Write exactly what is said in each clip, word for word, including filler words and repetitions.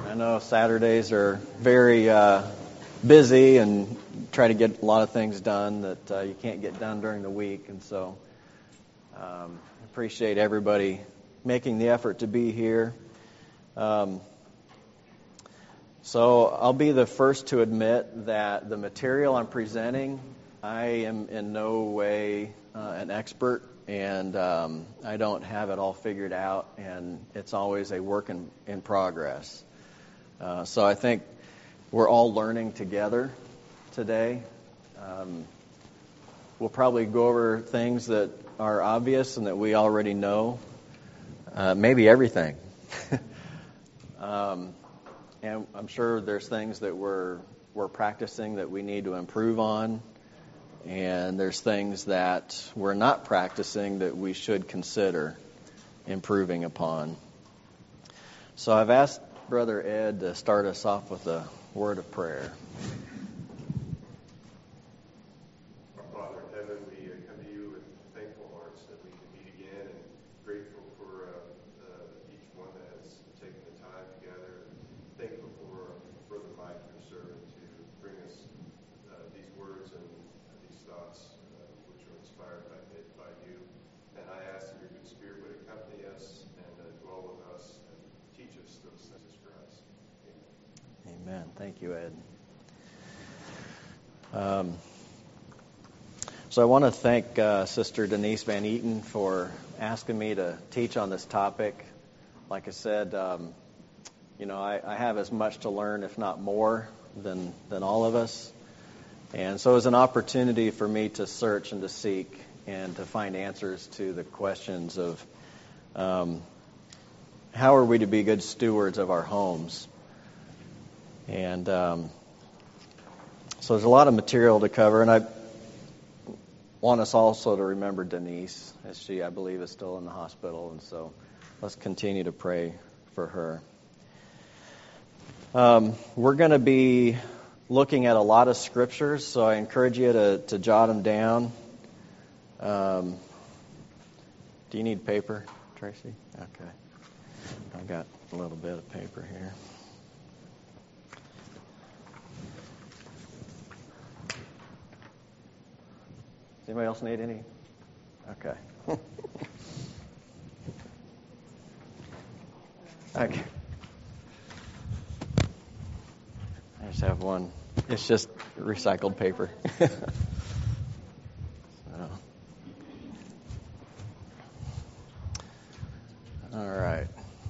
I know Saturdays are very uh, busy and try to get a lot of things done that uh, you can't get done during the week. And so um, I appreciate everybody making the effort to be here. Um, so I'll be the first to admit that the material I'm presenting, I am in no way uh, an expert. And um, I don't have it all figured out, and it's always a work in, in progress. Uh, so I think we're all learning together today. Um, we'll probably go over things that are obvious and that we already know, uh, maybe everything. um, and I'm sure there's things that we're we're practicing that we need to improve on. And there's things that we're not practicing that we should consider improving upon. So I've asked Brother Ed to start us off with a word of prayer. Our Father in heaven, we come to you with thankful hearts that we can meet again, and grateful for uh, uh, each one that has taken the time together. Thankful for Brother Mike, your servant, to bring us uh, these words and thoughts uh, which are inspired by, by you. And I ask that your good spirit would accompany us and uh, dwell with us and teach us those things, Christ. Amen. Amen. Thank you, Ed. Um, so I want to thank uh, Sister Denise Van Eaton for asking me to teach on this topic. Like I said, um, you know, I, I have as much to learn, if not more, than than all of us. And so it was an opportunity for me to search and to seek and to find answers to the questions of um, how are we to be good stewards of our homes. And um, so there's a lot of material to cover. And I want us also to remember Denise, as she, I believe, is still in the hospital. And so let's continue to pray for her. Um, we're going to be looking at a lot of scriptures, so I encourage you to, to jot them down. Um, do you need paper, Tracy? Okay. I've got a little bit of paper here. Does anybody else need any? Okay. Okay. I just have one. It's just recycled paper. so. All right.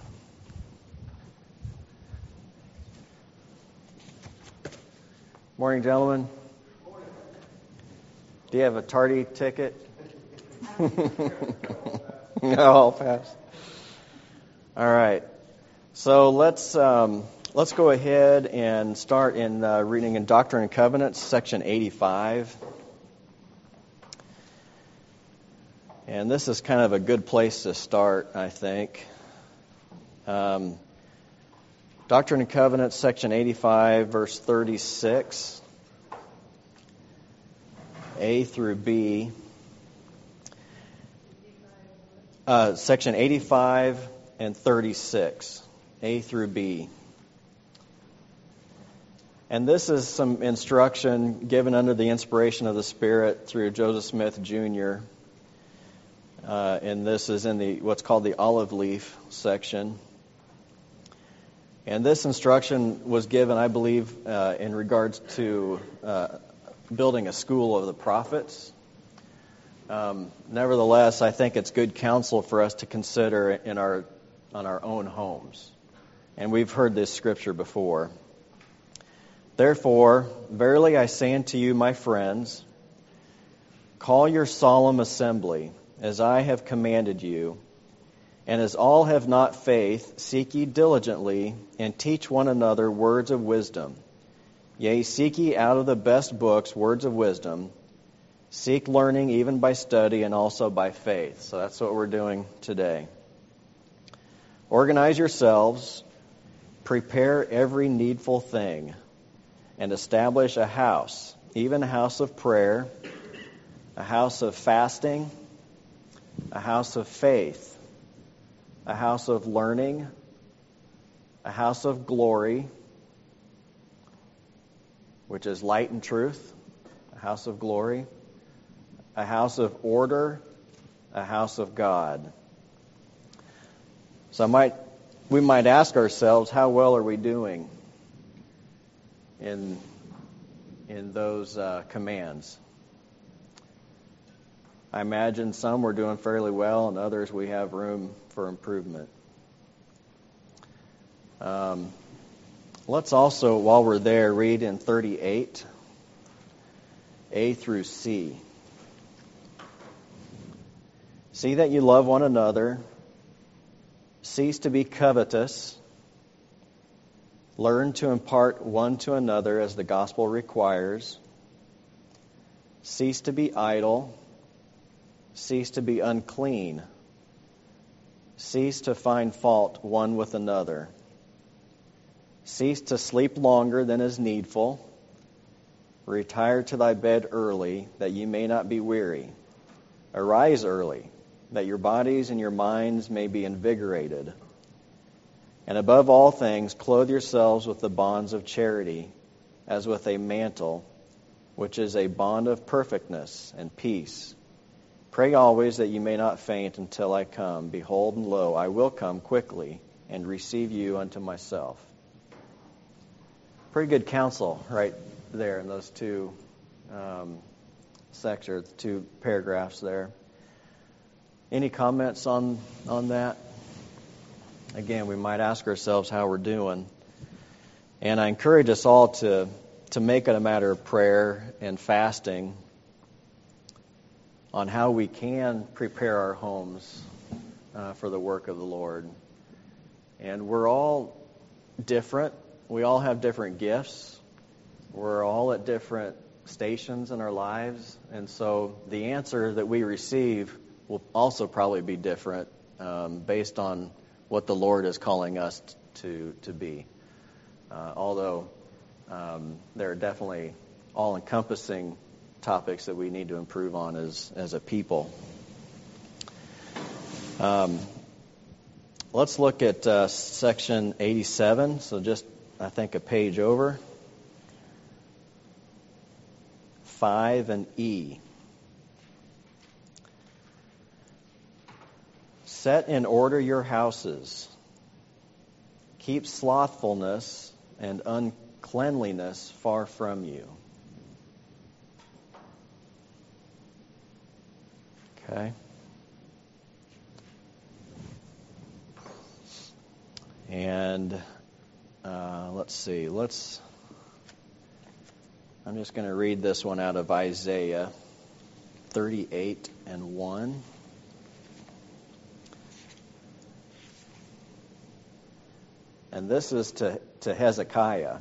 Morning, gentlemen. Morning. Do you have a tardy ticket? No, I'll pass. All right. So let's... Um, Let's go ahead and start in uh, reading in Doctrine and Covenants, section eighty-five. And this is kind of a good place to start, I think. Um, Doctrine and Covenants, section eighty-five, verse thirty-six, A through B. Uh, section eighty-five and thirty-six, A through B. And this is some instruction given under the inspiration of the Spirit through Joseph Smith, Junior Uh, and this is in the what's called the olive leaf section. And this instruction was given, I believe, uh, in regards to uh, building a school of the prophets. Um, nevertheless, I think it's good counsel for us to consider in our on our own homes. And we've heard this scripture before. Therefore, verily I say unto you, my friends, call your solemn assembly, as I have commanded you, and as all have not faith, seek ye diligently, and teach one another words of wisdom. Yea, seek ye out of the best books words of wisdom. Seek learning even by study and also by faith. So that's what we're doing today. Organize yourselves, prepare every needful thing, and establish a house, even a house of prayer, a house of fasting, a house of faith, a house of learning, a house of glory, which is light and truth, a house of glory, a house of order, a house of God. So I might, we might ask ourselves, how well are we doing in, in those uh, commands? I imagine some we're doing fairly well, and others we have room for improvement. Um, let's also, while we're there, read in thirty-eight, A through C. See that you love one another. Cease to be covetous. Learn to impart one to another as the gospel requires. Cease to be idle. Cease to be unclean. Cease to find fault one with another. Cease to sleep longer than is needful. Retire to thy bed early, that ye may not be weary. Arise early, that your bodies and your minds may be invigorated. And above all things, clothe yourselves with the bonds of charity, as with a mantle, which is a bond of perfectness and peace. Pray always that you may not faint until I come. Behold, and lo, I will come quickly and receive you unto myself. Pretty good counsel right there in those two um, sections, two paragraphs there. Any comments on, on that? Again, we might ask ourselves how we're doing. And I encourage us all to, to make it a matter of prayer and fasting on how we can prepare our homes uh, for the work of the Lord. And we're all different. We all have different gifts. We're all at different stations in our lives. And so the answer that we receive will also probably be different um, based on what the Lord is calling us to, to be. Uh, although um, there are definitely all-encompassing topics that we need to improve on as, as a people. Um, let's look at uh, section eighty-seven, so just, I think, a page over. five and E. Set in order your houses. Keep slothfulness and uncleanliness far from you. Okay. And uh, let's see. Let's. I'm just going to read this one out of Isaiah thirty-eight and one. And this is to, to Hezekiah.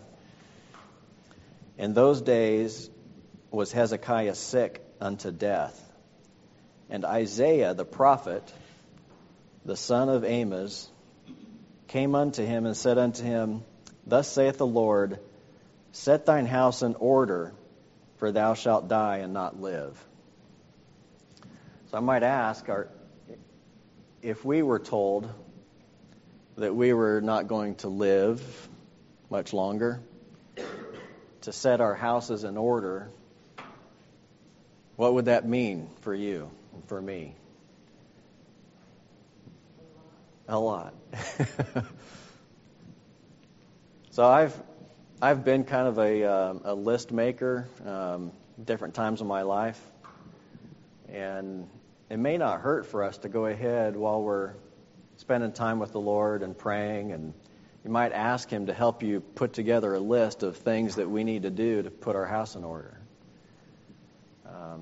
In those days was Hezekiah sick unto death. And Isaiah the prophet, the son of Amos, came unto him and said unto him, Thus saith the Lord, Set thine house in order, for thou shalt die and not live. So I might ask, are, if we were told that we were not going to live much longer, to set our houses in order, what would that mean for you and for me? A lot. So I've I've been kind of a um, a list maker um, different times in my life, and it may not hurt for us to go ahead while we're spending time with the Lord and praying, and you might ask Him to help you put together a list of things that we need to do to put our house in order. Um,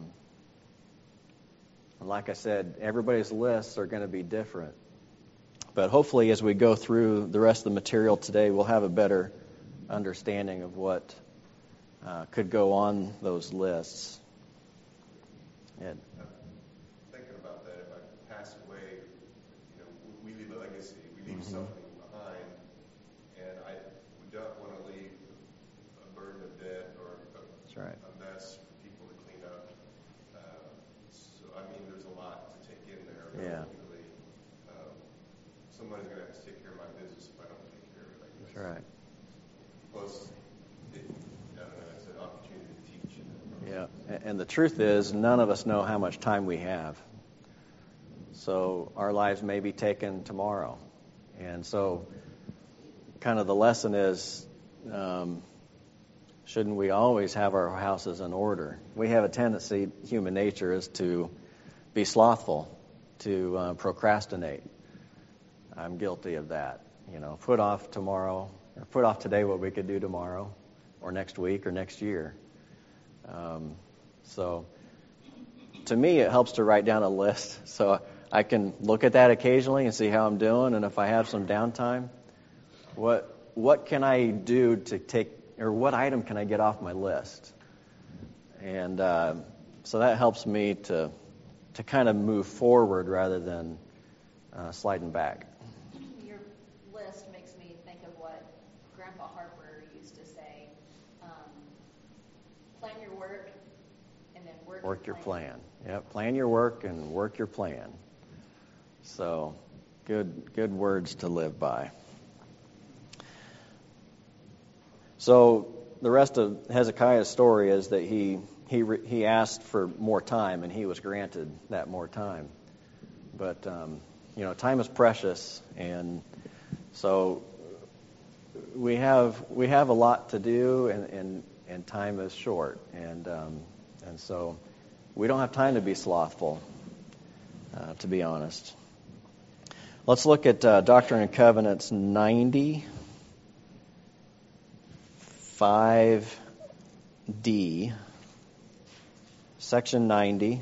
and like I said, everybody's lists are going to be different. But hopefully as we go through the rest of the material today, we'll have a better understanding of what uh, could go on those lists. Ed. Thinking about that, if I pass away, you know, we leave a legacy, we leave mm-hmm. something behind, and I we don't want to leave a burden of debt or a, That's right. a mess for people to clean up. Uh, so, I mean, there's a lot to take in there. Yeah. Really, um, somebody's going to have to take care of my business if I don't take care of it, I right. Plus, it, I don't know, it's an opportunity to teach. Yeah, and- and the truth is, none of us know how much time we have. So our lives may be taken tomorrow. And so kind of the lesson is, um, shouldn't we always have our houses in order? We have a tendency, human nature, is to be slothful, to uh, procrastinate. I'm guilty of that. You know, put off tomorrow, or put off today what we could do tomorrow, or next week, or next year. Um, so, to me, it helps to write down a list, so I can look at that occasionally and see how I'm doing, and if I have some downtime, what what can I do to take, or what item can I get off my list? And uh, so that helps me to to kind of move forward rather than uh, sliding back. Your list makes me think of what Grandpa Harper used to say. Um, plan your work and then work, Work your your plan. plan. Yep, plan your work and work your plan. So, good good words to live by. So, the rest of Hezekiah's story is that he he he asked for more time, and he was granted that more time. But um, you know, time is precious, and so we have we have a lot to do, and and, and time is short, and um, and so we don't have time to be slothful, uh, to be honest. Let's look at uh, Doctrine and Covenants ninety. five D, section ninety.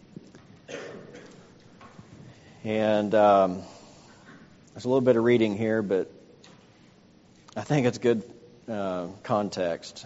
And um, there's a little bit of reading here, but I think it's good uh, context.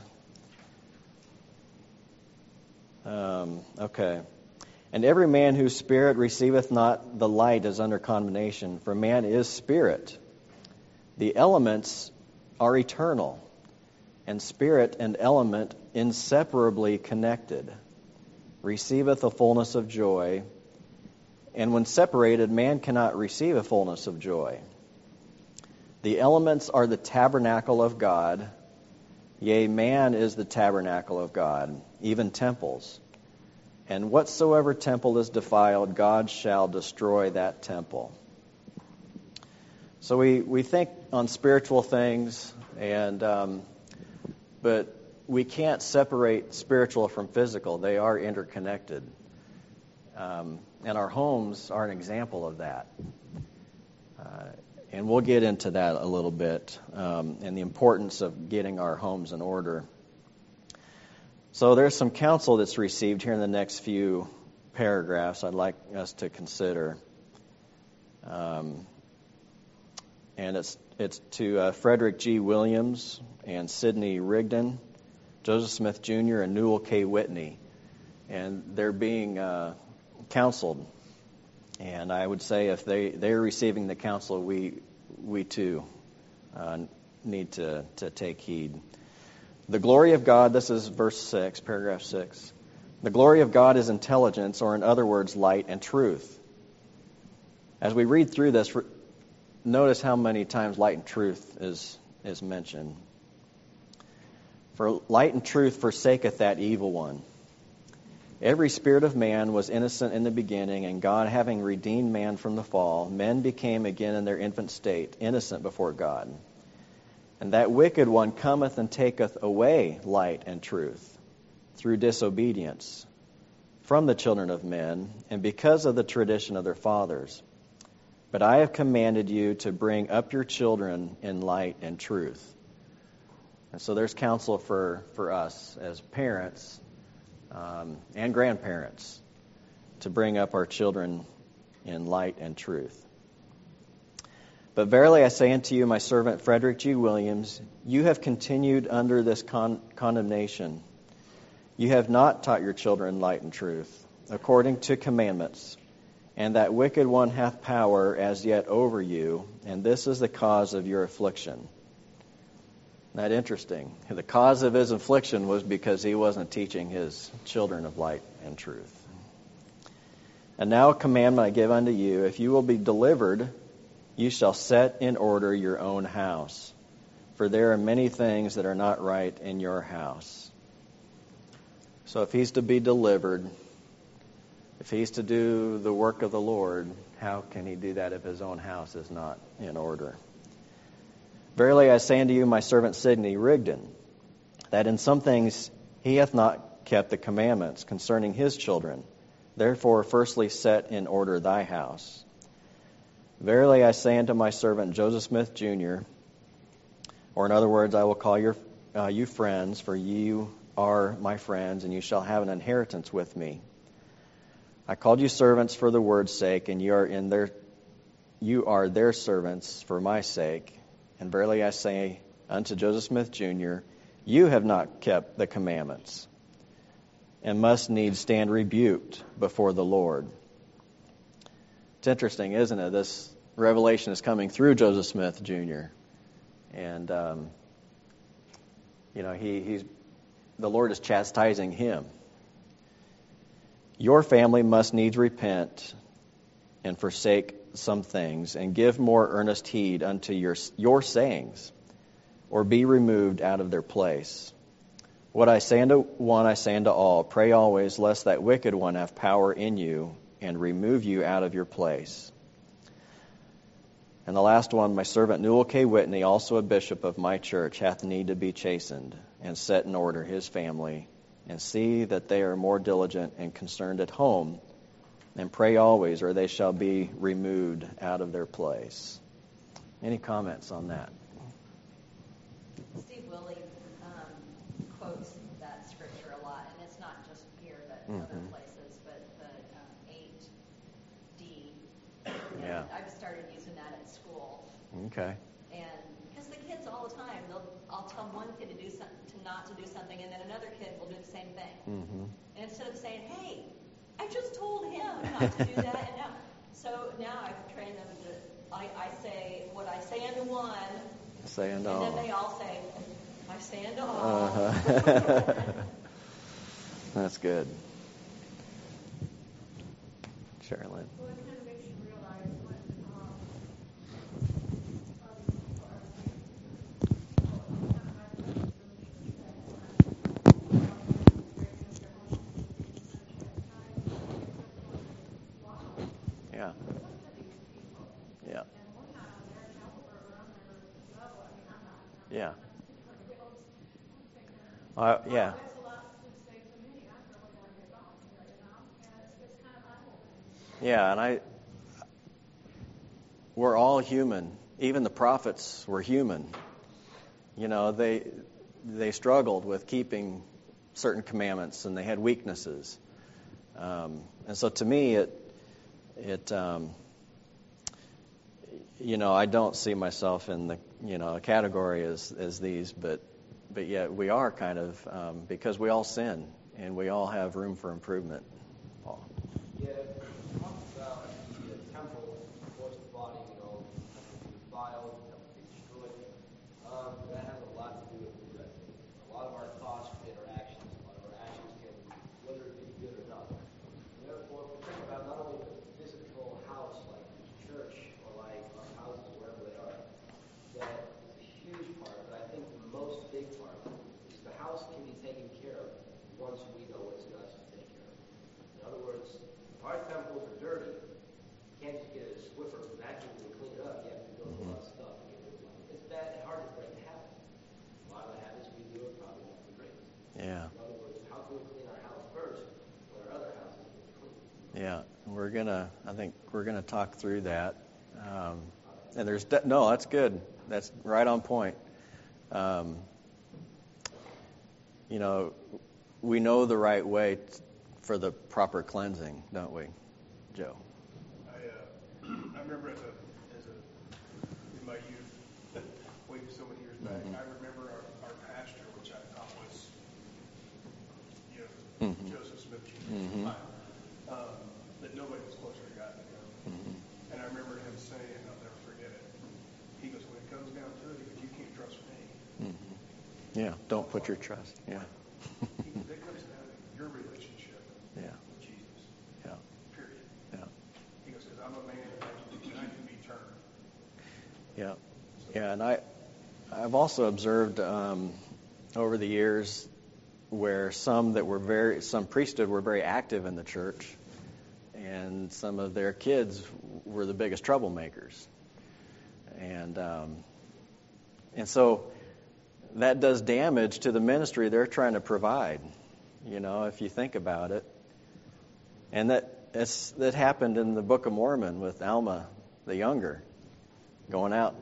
Um, okay. And every man whose spirit receiveth not the light is under condemnation, for man is spirit. The elements are eternal, and spirit and element inseparably connected, receiveth a fullness of joy, and when separated, man cannot receive a fullness of joy. The elements are the tabernacle of God, yea, man is the tabernacle of God, even temples. And whatsoever temple is defiled, God shall destroy that temple. So we, we think on spiritual things, and um, but we can't separate spiritual from physical. They are interconnected. Um, and our homes are an example of that. Uh, and we'll get into that a little bit, um, and the importance of getting our homes in order. So there's some counsel that's received here in the next few paragraphs I'd like us to consider. Um, and it's it's to uh, Frederick G. Williams and Sidney Rigdon, Joseph Smith Junior, and Newell K. Whitney. And they're being uh, counseled. And I would say if they, they're receiving the counsel, we we too uh, need to, to take heed. The glory of God, this is verse six, paragraph six. The glory of God is intelligence, or in other words, light and truth. As we read through this, notice how many times light and truth is, is mentioned. For light and truth forsaketh that evil one. Every spirit of man was innocent in the beginning, and God having redeemed man from the fall, men became again in their infant state, innocent before God. And that wicked one cometh and taketh away light and truth through disobedience from the children of men, and because of the tradition of their fathers. But I have commanded you to bring up your children in light and truth. And so there's counsel for, for us as parents um, and grandparents to bring up our children in light and truth. But verily I say unto you, my servant Frederick G. Williams, you have continued under this con- condemnation. You have not taught your children light and truth, according to commandments, and that wicked one hath power as yet over you, and this is the cause of your affliction. Isn't that interesting? The cause of his affliction was because he wasn't teaching his children of light and truth. And now a commandment I give unto you, if you will be delivered, you shall set in order your own house. for there are many things that are not right in your house. So if he's to be delivered, if he's to do the work of the Lord, how can he do that if his own house is not in order? Verily I say unto you, my servant Sidney Rigdon, that in some things he hath not kept the commandments concerning his children. Therefore, firstly set in order thy house. Verily I say unto my servant Joseph Smith Junior, or in other words, I will call your, uh, you friends, for you are my friends, and you shall have an inheritance with me. I called you servants for the word's sake, and you are in their, you are their servants for my sake. And verily I say unto Joseph Smith Junior, you have not kept the commandments, and must needs stand rebuked before the Lord. It's interesting, isn't it? This revelation is coming through Joseph Smith Junior And, um, you know, he, he's the Lord is chastising him. Your family must needs repent and forsake some things, and give more earnest heed unto your, your sayings, or be removed out of their place. What I say unto one, I say unto all, pray always, lest that wicked one have power in you, and remove you out of your place. And the last one, my servant Newell K. Whitney, also a bishop of my church, hath need to be chastened, and set in order his family, and see that they are more diligent and concerned at home, and pray always, or they shall be removed out of their place. Any comments on that? Steve Willie um, quotes that scripture a lot, and it's not just here, but Mm-hmm. other places, but the um, eight D. Yeah. I've started using that at school. Okay. And because the kids all the time, they'll, I'll tell one kid to do some, to not to do something, and then another kid will do the same thing. Mm-hmm. And instead of saying, "Hey, I just told him not to do that," and now, so now I've trained them to. I, I say what I say unto one, Say unto and all. then they all say, "I say unto all." Uh-huh. That's good. Sherilyn. Well, it kind of makes you realize what um, other people are saying. So it's kind of hard for us to really check on um, breaking up their homes and being kind of chastised. Wow, Yeah. look at these people. Yeah. And we're not on their level or on their level. I mean, I'm not. I'm Yeah. not anybody else. I'm thinking, Uh, wow, yeah. that's a lot to say to me. I'm really going to get on here, you know? And it's, it's kind of eye-opening. Yeah, and I, we're all human. Even the prophets were human. You know, they they struggled with keeping certain commandments, and they had weaknesses. Um, and so, to me, it it um, you know, I don't see myself in the you know category as as these, but but yet we are kind of um, because we all sin and we all have room for improvement. Paul. Yeah, it talks about the temple, of course, the body, you know, has to be defiled, has to be destroyed. Um, that has a lot to do with food, I think. A lot of our thoughts and our actions, a lot of our actions can, whether it be good or not. And therefore, if we think about not only the physical house, like church, or like our houses, wherever they are, that is a huge part, but I think the most big part is the house can be taken care of once we know what it's got to take care of. In other words, if our temples are dirty, you can't just get a Swiffer vacuum and clean it up. You have to go through a lot of stuff to get rid of it. It's bad and hard to break a habit. A lot of the habits we do are probably not the greatest. Yeah. In other words, how can we clean our house first when our other houses get clean? Yeah, we're gonna. I think we're gonna talk through that. Um, and there's de- no. That's good. That's right on point. Um, you know, we know the right way t- for the proper cleansing, don't we, Joe? I, uh, I remember as a, as a, in my youth, way so many years back, Mhm. I remember our, our pastor, which I thought was, you know, Mhm. Joseph Smith Junior Mhm. Um, that nobody was closer to God than him. Mhm. And I remember him saying, I'll never forget it, he goes, when it comes down to it, he goes, you can't trust me. Mhm. Yeah. Don't put your trust. Yeah. He, that comes down to your relationship Yeah. with Jesus, Yeah. period. Yeah. He goes, because I'm a man and I can be, and I can be turned. Yeah. Yeah. And I, I I've also observed um, over the years where some that were very, some priesthood were very active in the church, and some of their kids were the biggest troublemakers. And um, and so that does damage to the ministry they're trying to provide, you know, if you think about it. And that it's, that happened in the Book of Mormon with Alma the Younger, going out,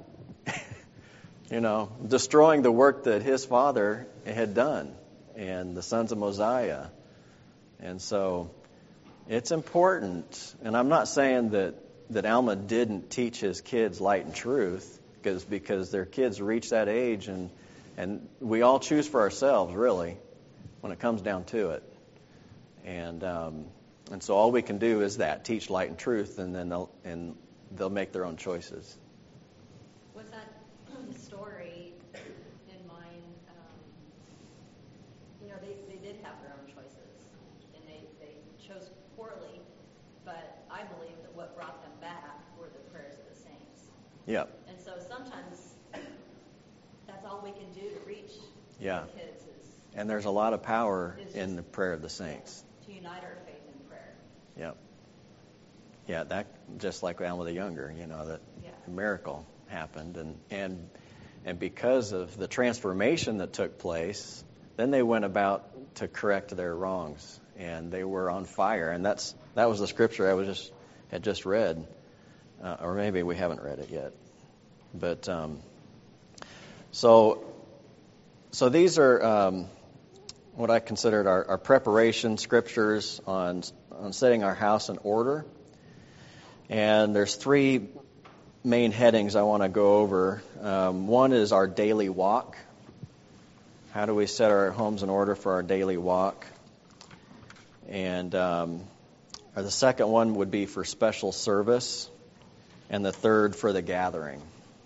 you know, destroying the work that his father had done, and the sons of Mosiah. And so it's important, and I'm not saying that, that Alma didn't teach his kids light and truth, because because their kids reach that age, and and we all choose for ourselves, really, when it comes down to it. And um, and so all we can do is that, teach light and truth, and then they'll and they'll make their own choices. Was that story in mind? Um, you know, they, they did have their own choices, and they, they chose poorly, but I believe that what brought them back were the prayers of the saints. Yep. And so sometimes that's all we can do to reach Yeah. the kids is And there's a lot of power It's in just- the prayer of the saints. to unite our faith in prayer. Yep. Yeah, that just like Alma the Younger, you know, that Yeah. a miracle happened, and and and because of the transformation that took place, then they went about to correct their wrongs, and they were on fire. And that's that was the scripture I was just had just read, uh, or maybe we haven't read it yet. But um, so so these are um, what I considered our, our preparation scriptures on on setting our house in order. And there's three main headings I want to go over. Um, one is our daily walk. How do we set our homes in order for our daily walk? And um, or the second one would be for special service, and the third for the gathering.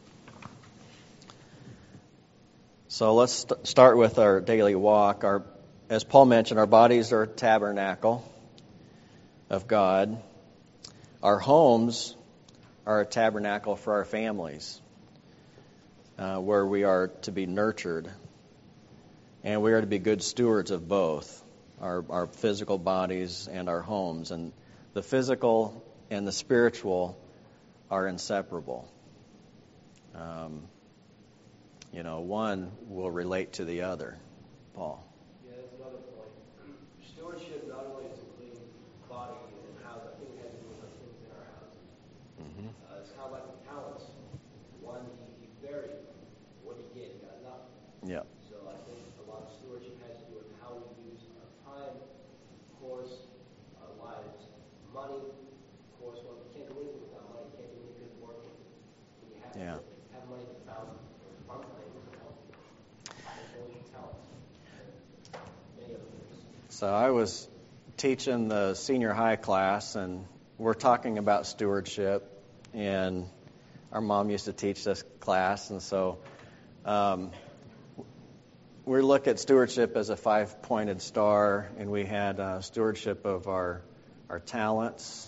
So let's st- start with our daily walk. Our, as Paul mentioned, our bodies are a tabernacle of God. Our homes are a tabernacle for our families, uh, where we are to be nurtured. And we are to be good stewards of both, our, our physical bodies and our homes. And the physical and the spiritual are inseparable. Um, you know, one will relate to the other. Paul. Yeah, that's another point. Stewardship not only is a clean body and house, I think it has to do with the things in our houses. Mm-hmm. Uh, it's kind of like the talents. One he, he buried, what he get, he got nothing. Yeah. So I think a lot of stewardship has to do with how we use our time, of course, our lives, money. Of course, well, you can't do anything without money. You can't do any good work. You have Yeah. to have money to found or fund things and help you. That's all your talents. Many other things. So I was teaching the senior high class, and we're talking about stewardship. And our mom used to teach this class, and so um, we look at stewardship as a five-pointed star, and we had uh, stewardship of our our talents,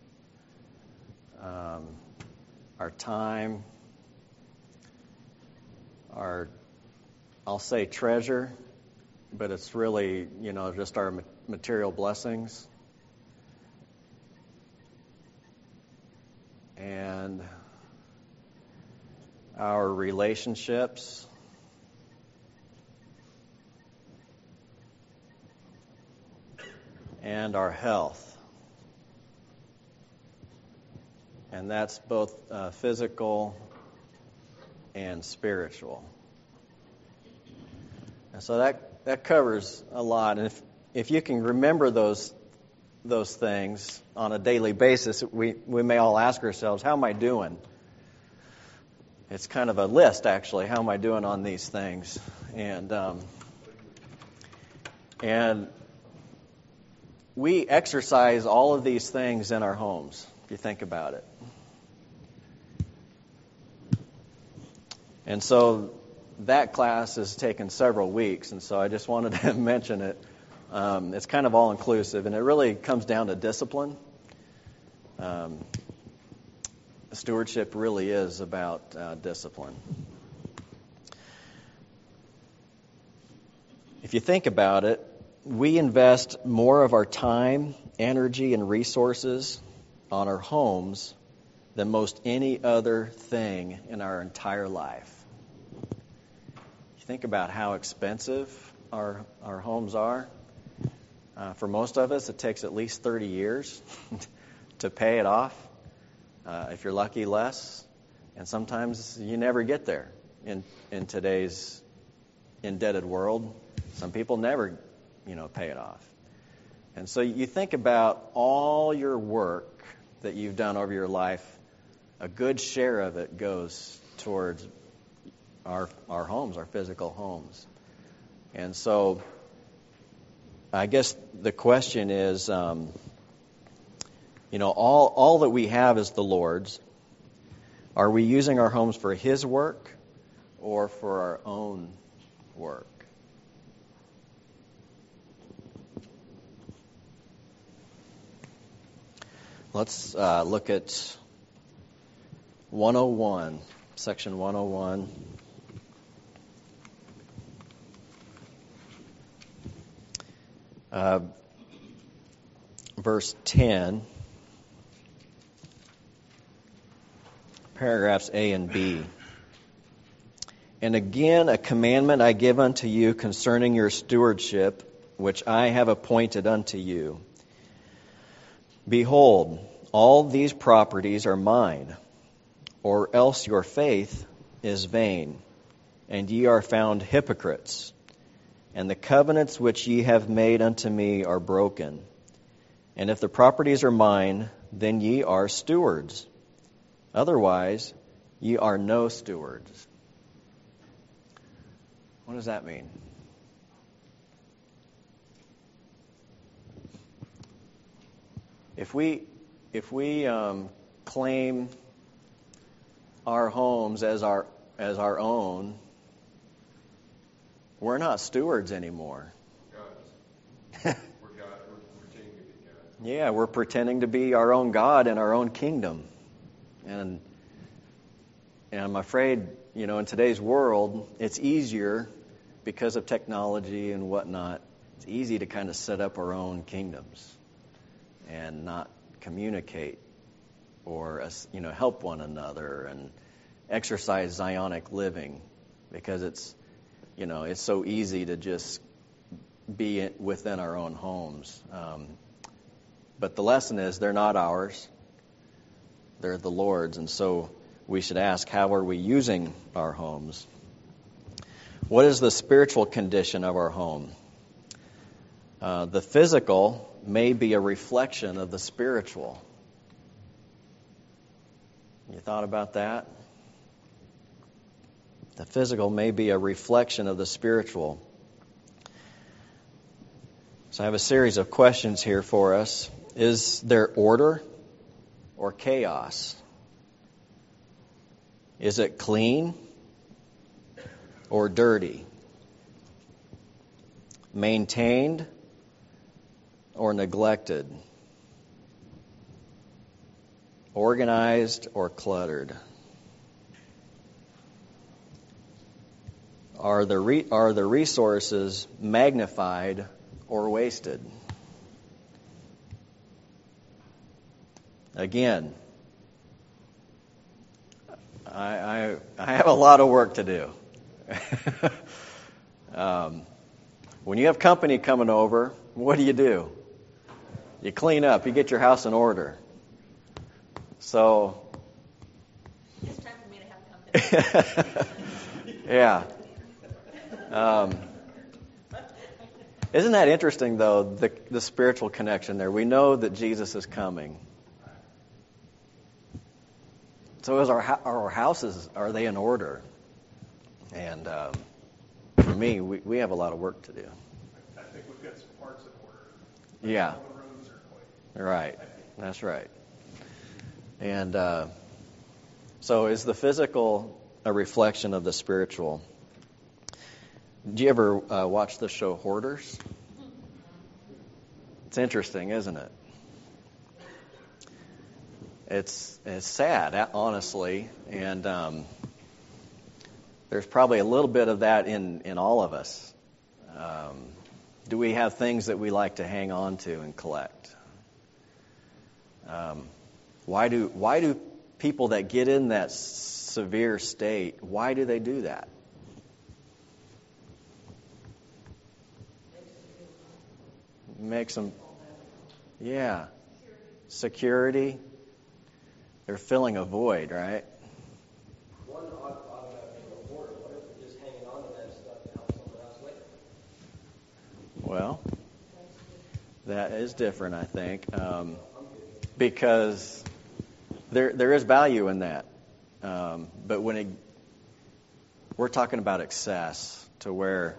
um, our time, our, I'll say treasure, but it's really, you know, just our material blessings. And our relationships. And our health. And that's both uh, physical and spiritual. And so that, that covers a lot. And if, if you can remember those those things on a daily basis, we, we may all ask ourselves, how am I doing? It's kind of a list, actually. How am I doing on these things? And um, and we exercise all of these things in our homes, if you think about it. And so that class has taken several weeks, and so I just wanted to mention it. Um, it's kind of all-inclusive, and it really comes down to discipline. Um, stewardship really is about uh, discipline. if you think about it, we invest more of our time, energy, and resources on our homes than most any other thing in our entire life. You think about how expensive our our homes are. Uh, for most of us, it takes at least thirty years to pay it off. Uh, if you're lucky, less. And sometimes you never get there in in today's indebted world. Some people never, you know, pay it off. And so you think about all your work that you've done over your life, a good share of it goes towards our our homes, our physical homes. And so I guess the question is, um, you know, all, all that we have is the Lord's. Are we using our homes for His work or for our own work? Let's uh, look at one oh one, section one oh one. Uh, verse ten, paragraphs A and B. And again, a commandment I give unto you concerning your stewardship, which I have appointed unto you. Behold, all these properties are mine, or else your faith is vain, and ye are found hypocrites. And the covenants which ye have made unto me are broken. And if the properties are mine, then ye are stewards. Otherwise, ye are no stewards. What does that mean? If we if we um, claim our homes as our as our own, we're not stewards anymore. God's. We're God. We're pretending to be God. Yeah, we're pretending to be our own God in our own kingdom. And and I'm afraid, you know, in today's world, it's easier because of technology and whatnot. It's easy to kind of set up our own kingdoms and not communicate or, you know, help one another and exercise Zionic living because it's, you know, it's so easy to just be within our own homes. Um, but the lesson is they're not ours. They're the Lord's. And so we should ask, how are we using our homes? What is the spiritual condition of our home? Uh, the physical may be a reflection of the spiritual. You thought about that? The physical may be a reflection of the spiritual. So I have a series of questions here for us. Is there order or chaos? Is it clean or dirty? Maintained or neglected? Organized or cluttered? Are the re- are the resources magnified or wasted? Again, I, I, I have a lot of work to do. um, when you have company coming over, what do you do? You clean up. You get your house in order. So, It's time for me to have company. yeah. Um, isn't that interesting, though, the, the spiritual connection there? We know that Jesus is coming. So is our our houses, are they in order? And um, for me, we, we have a lot of work to do. I think we've got some parts in order. Yeah. All the rooms are clean. Right. That's right. And uh, so is the physical a reflection of the spiritual? Did you ever uh, watch the show Hoarders? It's interesting, isn't it? It's it's sad, honestly, and um, there's probably a little bit of that in, in all of us. Uh, Um, do we have things that we like to hang on to and collect? Um, why do why do people that get in that severe state, why do they do that? Makes them, yeah, security. They're filling a void, right? One ought ought to make a hoarder. What if they're just hanging on to that stuff to help someone else later? Well, that is different, I think, um, because there there is value in that. Um, but when it, we're talking about excess to where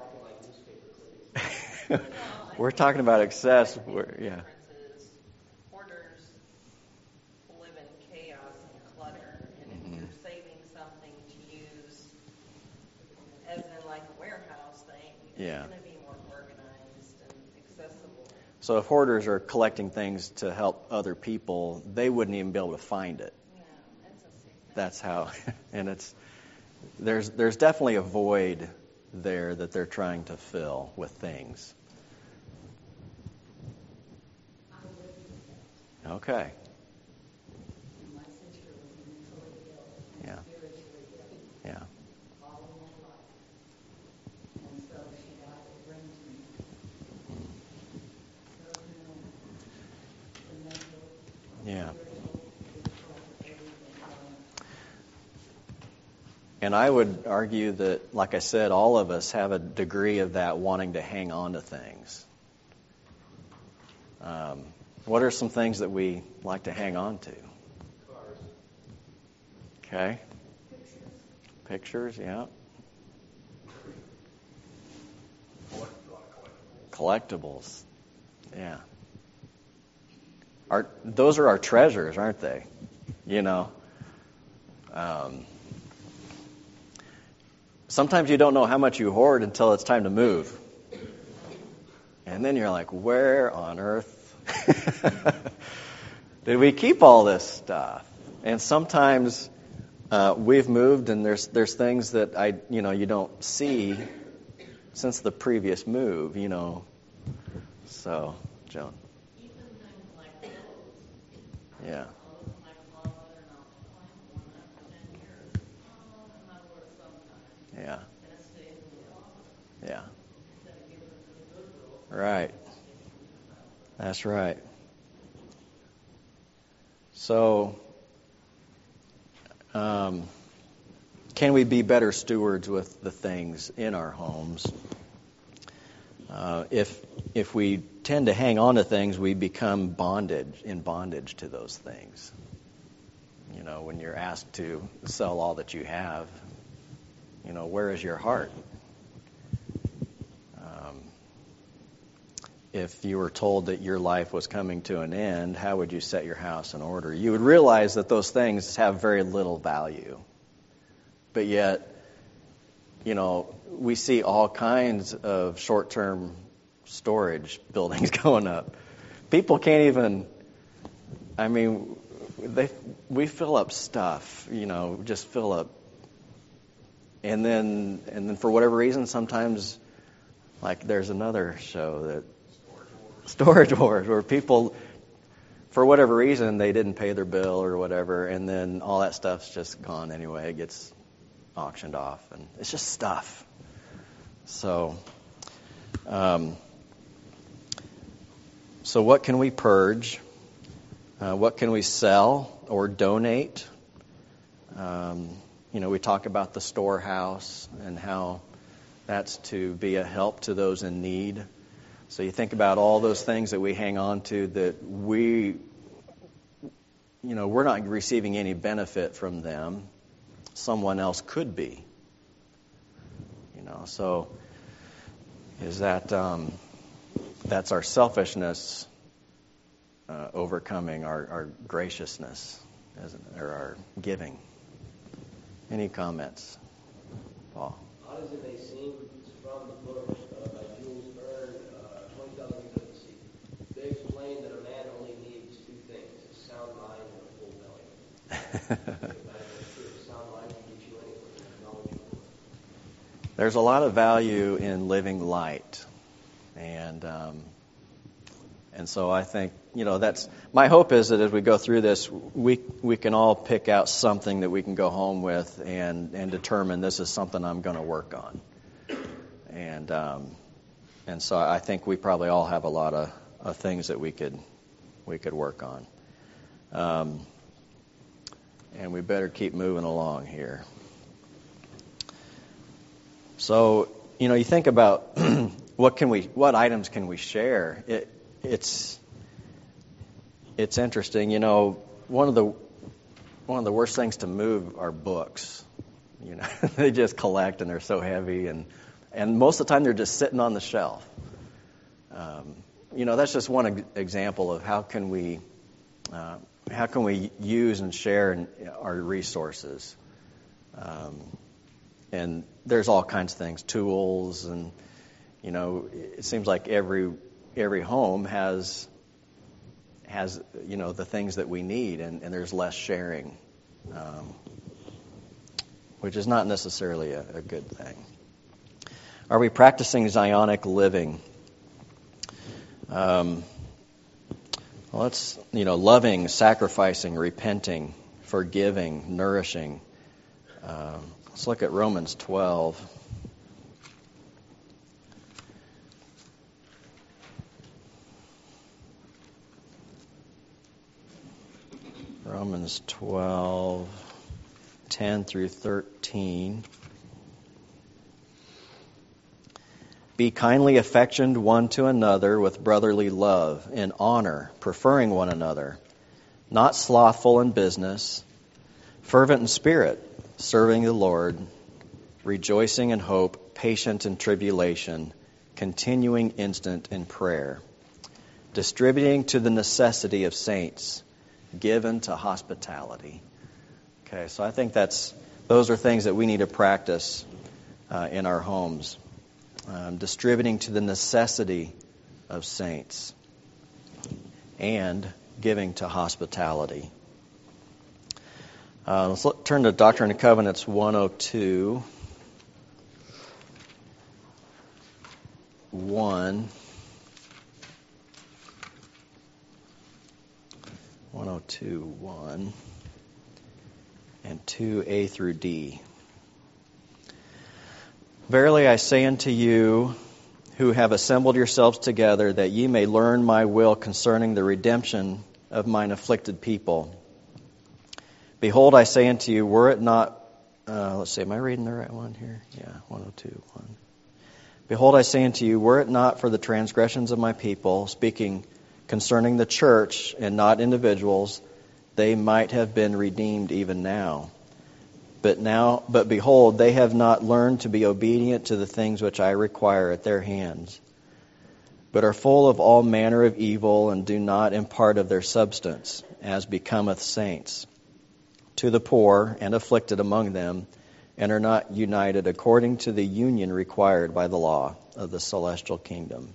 we're talking about excess, where, yeah. Differences. Hoarders live in chaos and clutter, and if Mm-hmm. you're saving something to use, as in like a warehouse thing, Yeah. it's going to be more organized and accessible. So if hoarders are collecting things to help other people, they wouldn't even be able to find it. No, that's a sickness. That's how, and it's there's there's definitely a void there that they're trying to fill with things. Okay. My sister was mentally ill, Yeah. spiritually ill, Yeah. all of my life. And so she died of brain tumor. So, you know, the mental, Yeah. spiritual, physical, everything going. And I would argue that, like I said, all of us have a degree of that wanting to hang on to things. Um, what are some things that we like to hang on to? Cars. Okay. Pictures, yeah. Collect, a lot of collectibles. Collectibles, yeah. Our, those are our treasures, aren't they? You know. Um, sometimes you don't know how much you hoard until it's time to move. And then you're like, where on earth did we keep all this stuff? And sometimes uh, we've moved, and there's there's things that I you know you don't see since the previous move, you know. So, Joan. Even things like clothes. Yeah. Clothes in my closet are not like one after ten years. Oh, and I wear it sometimes. Yeah. And it stays in the closet. Yeah. Instead of giving it to the Goodwill. Right. That's right. So, um, can we be better stewards with the things in our homes? Uh, if if we tend to hang on to things, we become bondage in bondage to those things. You know, when you're asked to sell all that you have, you know, where is your heart? Um, if you were told that your life was coming to an end, how would you set your house in order? You would realize that those things have very little value. But yet, you know, we see all kinds of short-term storage buildings going up. People can't even, I mean, they we fill up stuff, you know, just fill up. And then and then for whatever reason, sometimes, like there's another show that, Storage Wars, where people, for whatever reason, they didn't pay their bill or whatever, and then all that stuff's just gone anyway. It gets auctioned off, and it's just stuff. So, um, so what can we purge? Uh, what can we sell or donate? Um, you know, we talk about the storehouse and how that's to be a help to those in need. So you think about all those things that we hang on to that we, you know, we're not receiving any benefit from them. Someone else could be. You know, so is that um, that's our selfishness uh, overcoming our, our graciousness, isn't it? Or our giving. Any comments, Paul? Odd as it may seem, it's from the book uh, by Jules Verne, uh, twenty thousand Leagues Under the Sea. They explain that a man only needs two things, a sound mind and a full belly. Think about it, that's true. A sound mind can get you anywhere, knowledge anywhere. there's a lot of value in living light, and um, and so I think, you know, that's my hope is that as we go through this, we we can all pick out something that we can go home with and and determine this is something I'm going to work on, and um, and so I think we probably all have a lot of, of things that we could we could work on, um, and we better keep moving along here. So, you know, you think about what can we, what items can we share? It, it's, it's interesting. You know, one of the, one of the worst things to move are books. You know, they just collect and they're so heavy, and and most of the time they're just sitting on the shelf. Um, you know, that's just one example of how can we, uh, how can we use and share our resources. Um, And there's all kinds of things, tools, and, you know, it seems like every every home has, has you know, the things that we need, and, and there's less sharing, um, which is not necessarily a, a good thing. Are we practicing Zionic living? Um, well, let's, you know, loving, sacrificing, repenting, forgiving, nourishing. Um, Let's look at Romans twelve. Romans twelve, ten through thirteen. Be kindly affectioned one to another with brotherly love, in honor, preferring one another, not slothful in business, fervent in spirit, serving the Lord, rejoicing in hope, patient in tribulation, continuing instant in prayer, distributing to the necessity of saints, given to hospitality. Okay, so I think that's those are things that we need to practice uh, in our homes. Um, distributing to the necessity of saints, and giving to hospitality. Uh, let's look, turn to Doctrine and Covenants one oh two. one. one oh two, one. And two A through D. Verily I say unto you, who have assembled yourselves together, that ye may learn my will concerning the redemption of mine afflicted people. Behold, I say unto you, were it not, uh, let's see, am I reading the right one here? Yeah, one oh two, one. Behold, I say unto you, were it not for the transgressions of my people, speaking concerning the church and not individuals, they might have been redeemed even now. But now, but behold, they have not learned to be obedient to the things which I require at their hands, but are full of all manner of evil, and do not impart of their substance, as becometh saints, to the poor and afflicted among them, and are not united according to the union required by the law of the celestial kingdom.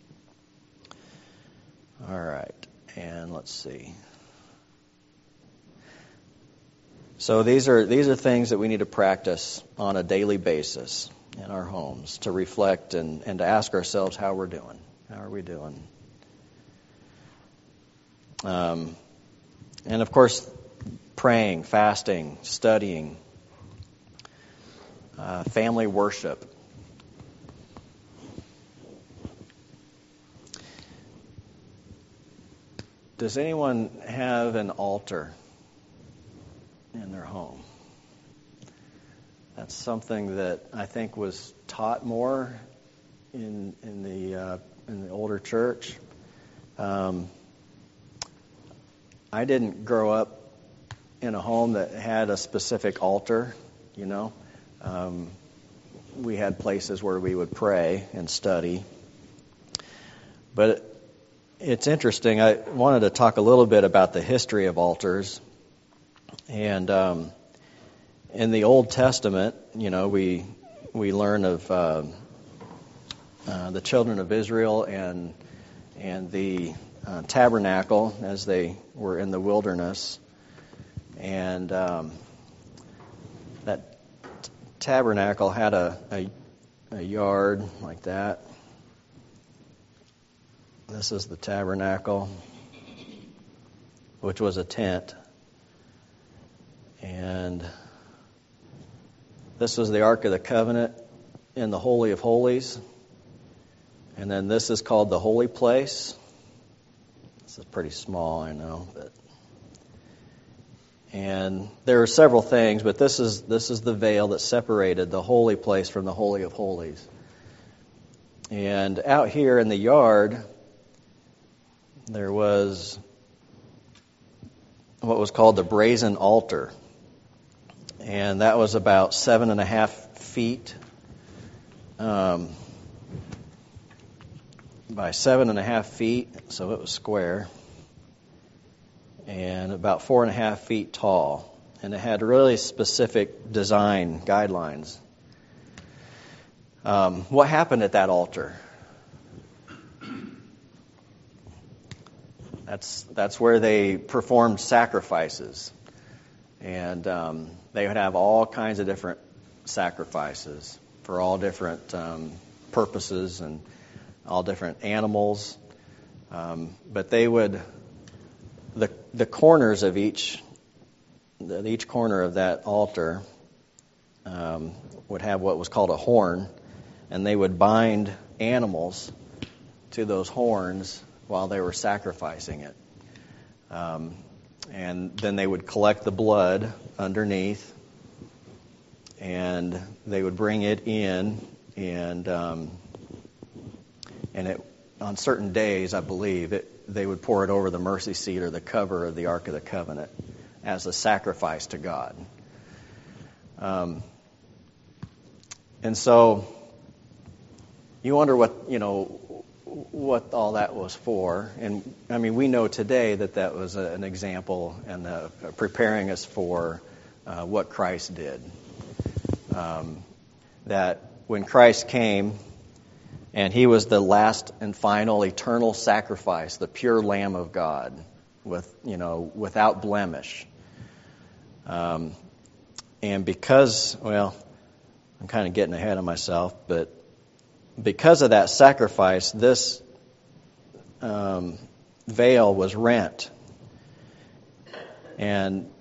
All right, and let's see. So these are these are things that we need to practice on a daily basis in our homes, to reflect and, and to ask ourselves how we're doing. How are we doing? Um, and of course, praying, fasting, studying, uh, family worship. Does anyone have an altar in their home? That's something that I think was taught more in in the uh, in the older church. Um, I didn't grow up in a home that had a specific altar, you know. Um, we had places where we would pray and study. But it's interesting. I wanted to talk a little bit about the history of altars. And um, in the Old Testament, you know, we we learn of uh, uh, the children of Israel and and the uh, tabernacle as they were in the wilderness. And um, that t- tabernacle had a, a a yard like that. This is the tabernacle, which was a tent. And this was the Ark of the Covenant in the Holy of Holies. And then this is called the Holy Place. This is pretty small, I know, but and there are several things, but this is this is the veil that separated the holy place from the Holy of Holies. And out here in the yard, there was what was called the brazen altar. And that was about seven and a half feet um, by seven and a half feet, so it was square, and about four and a half feet tall. And it had really specific design guidelines. Um, what happened at that altar? That's that's where they performed sacrifices, and um, they would have all kinds of different sacrifices for all different um, purposes and all different animals. Um, but they would the the corners of each the, each corner of that altar um, would have what was called a horn, and they would bind animals to those horns while they were sacrificing it. Um, and then they would collect the blood underneath, and they would bring it in, and um, and it on certain days, I believe, it, they would pour it over the mercy seat or the cover of the Ark of the Covenant as a sacrifice to God. Um, and so you wonder what, you know, what all that was for. And, I mean, we know today that that was a, an example and uh, preparing us for uh, what Christ did. Um, that when Christ came, and he was the last and final eternal sacrifice, the pure Lamb of God, with you know without blemish. Um, and because, well, I'm kind of getting ahead of myself, but because of that sacrifice, this um, veil was rent. And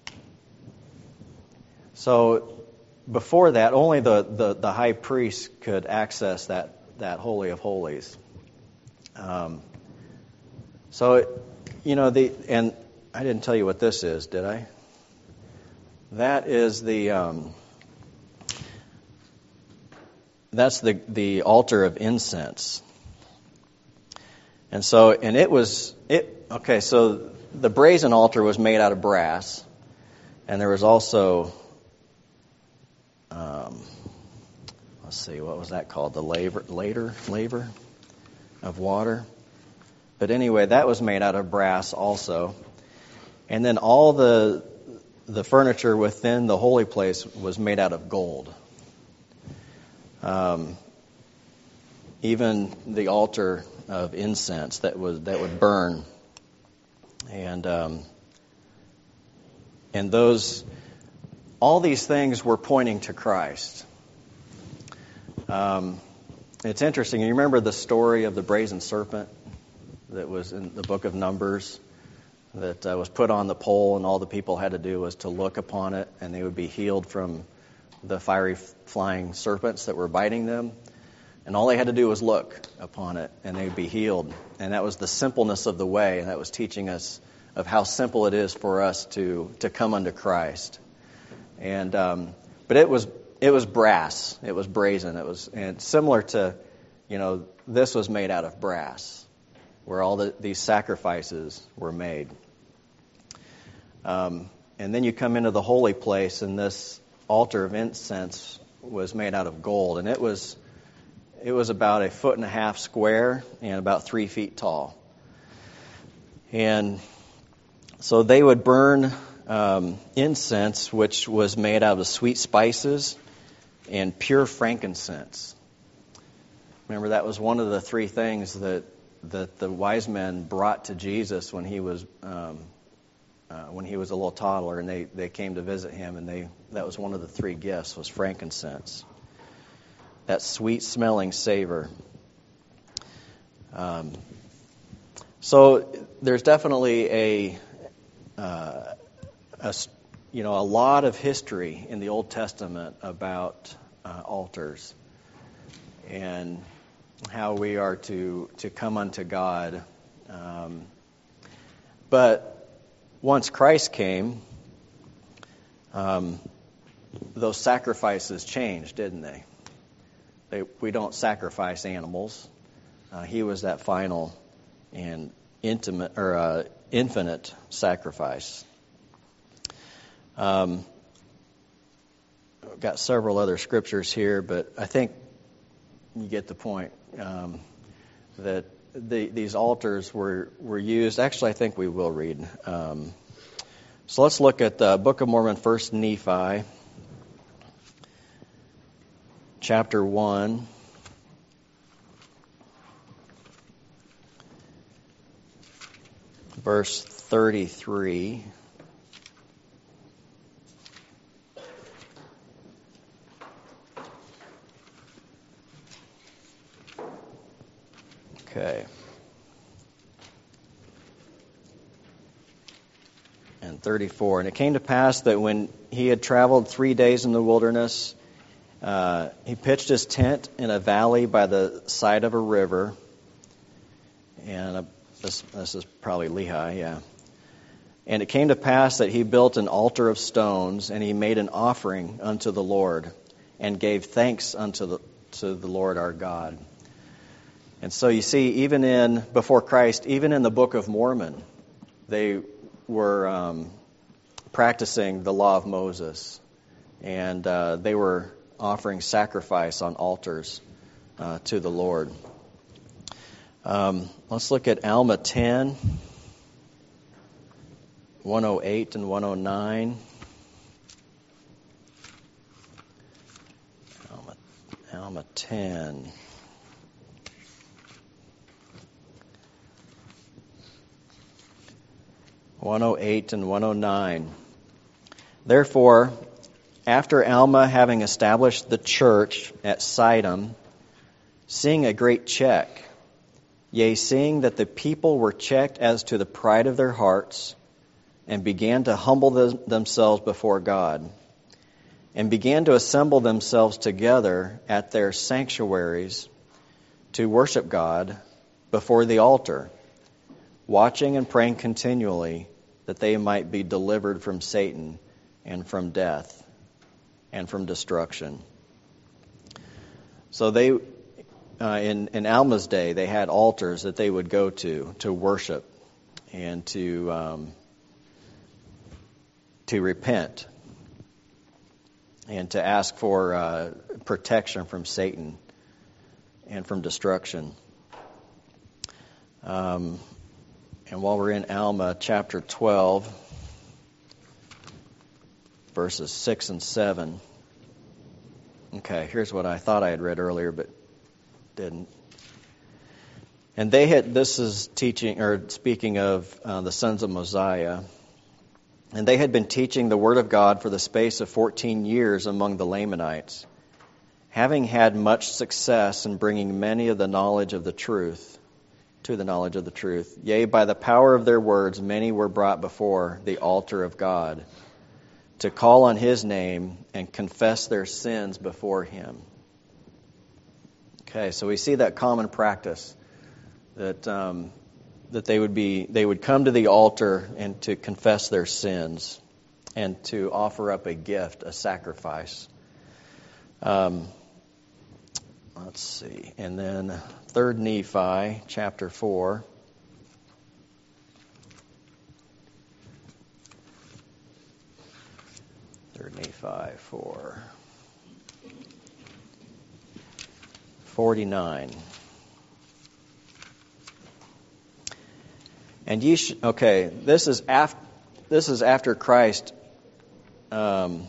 so before that, only the, the, the high priest could access that, that Holy of Holies. Um, so, it, you know, the and I didn't tell you what this is, did I? That is the... Um, That's the, the altar of incense. And so, and it was, it okay, so the brazen altar was made out of brass, and there was also, um, let's see, what was that called? The laver, later, laver of water. But anyway, that was made out of brass also. And then all the the furniture within the holy place was made out of gold. Um, even the altar of incense that was that would burn, and um, and those, all these things were pointing to Christ. Um, it's interesting. You remember the story of the brazen serpent that was in the book of Numbers, that uh, was put on the pole, and all the people had to do was to look upon it, and they would be healed from the fiery flying serpents that were biting them. And all they had to do was look upon it, and they'd be healed. And that was the simpleness of the way, and that was teaching us of how simple it is for us to, to come unto Christ. And um, but it was it was brass, it was brazen, it was and similar to, you know, this was made out of brass, where all the, these sacrifices were made. Um, and then you come into the holy place, and this altar of incense was made out of gold, and it was it was about a foot and a half square and about three feet tall. And so they would burn um, incense, which was made out of sweet spices and pure frankincense. Remember, that was one of the three things that that the wise men brought to Jesus when he was um, Uh, when he was a little toddler, and they, they came to visit him, and they that was one of the three gifts, was frankincense. that sweet-smelling savor. Um, so there's definitely a, uh, a, you know, a lot of history in the Old Testament about uh, altars and how we are to, to come unto God. Um, but once Christ came, um, those sacrifices changed, didn't they? they? We don't sacrifice animals. Uh, he was that final and intimate or uh, infinite sacrifice. Um, I've got several other scriptures here, but I think you get the point. Um, that the, these altars were, were used. Actually, I think we will read. Um, so let's look at the Book of Mormon, First Nephi, chapter one. Verse thirty-three. Okay. And thirty-four. And it came to pass that when he had traveled three days in the wilderness, uh, he pitched his tent in a valley by the side of a river. And a, this, this is probably Lehi, yeah. And it came to pass that he built an altar of stones, and he made an offering unto the Lord, and gave thanks unto the, to the Lord our God. And so you see, even in, before Christ, even in the Book of Mormon, they were um, practicing the law of Moses. And uh, they were offering sacrifice on altars uh, to the Lord. Um, let's look at Alma ten, one oh eight and one oh nine. Alma, Alma ten. one oh eight and one oh nine. Therefore, after Alma having established the church at Sidon, seeing a great check, yea, seeing that the people were checked as to the pride of their hearts, and began to humble them, themselves before God, and began to assemble themselves together at their sanctuaries to worship God before the altar, watching and praying continually that they might be delivered from Satan and from death and from destruction. So they, uh, in, in Alma's day, they had altars that they would go to to worship and to um, to repent and to ask for uh, protection from Satan and from destruction. Um, and while we're in Alma, chapter twelve, verses six and seven. Okay, here's what I thought I had read earlier, but didn't. And they had, this is teaching, or speaking of uh, the sons of Mosiah, and they had been teaching the word of God for the space of fourteen years among the Lamanites, having had much success in bringing many of the knowledge of the truth, to the knowledge of the truth. Yea, by the power of their words, many were brought before the altar of God, to call on his name and confess their sins before him. Okay, so we see that common practice that um, that they would be they would come to the altar and to confess their sins and to offer up a gift, a sacrifice. Um, let's see, and then Third Nephi chapter four. Third Nephi four. forty-nine. And ye sh- okay, this is after this is after Christ um,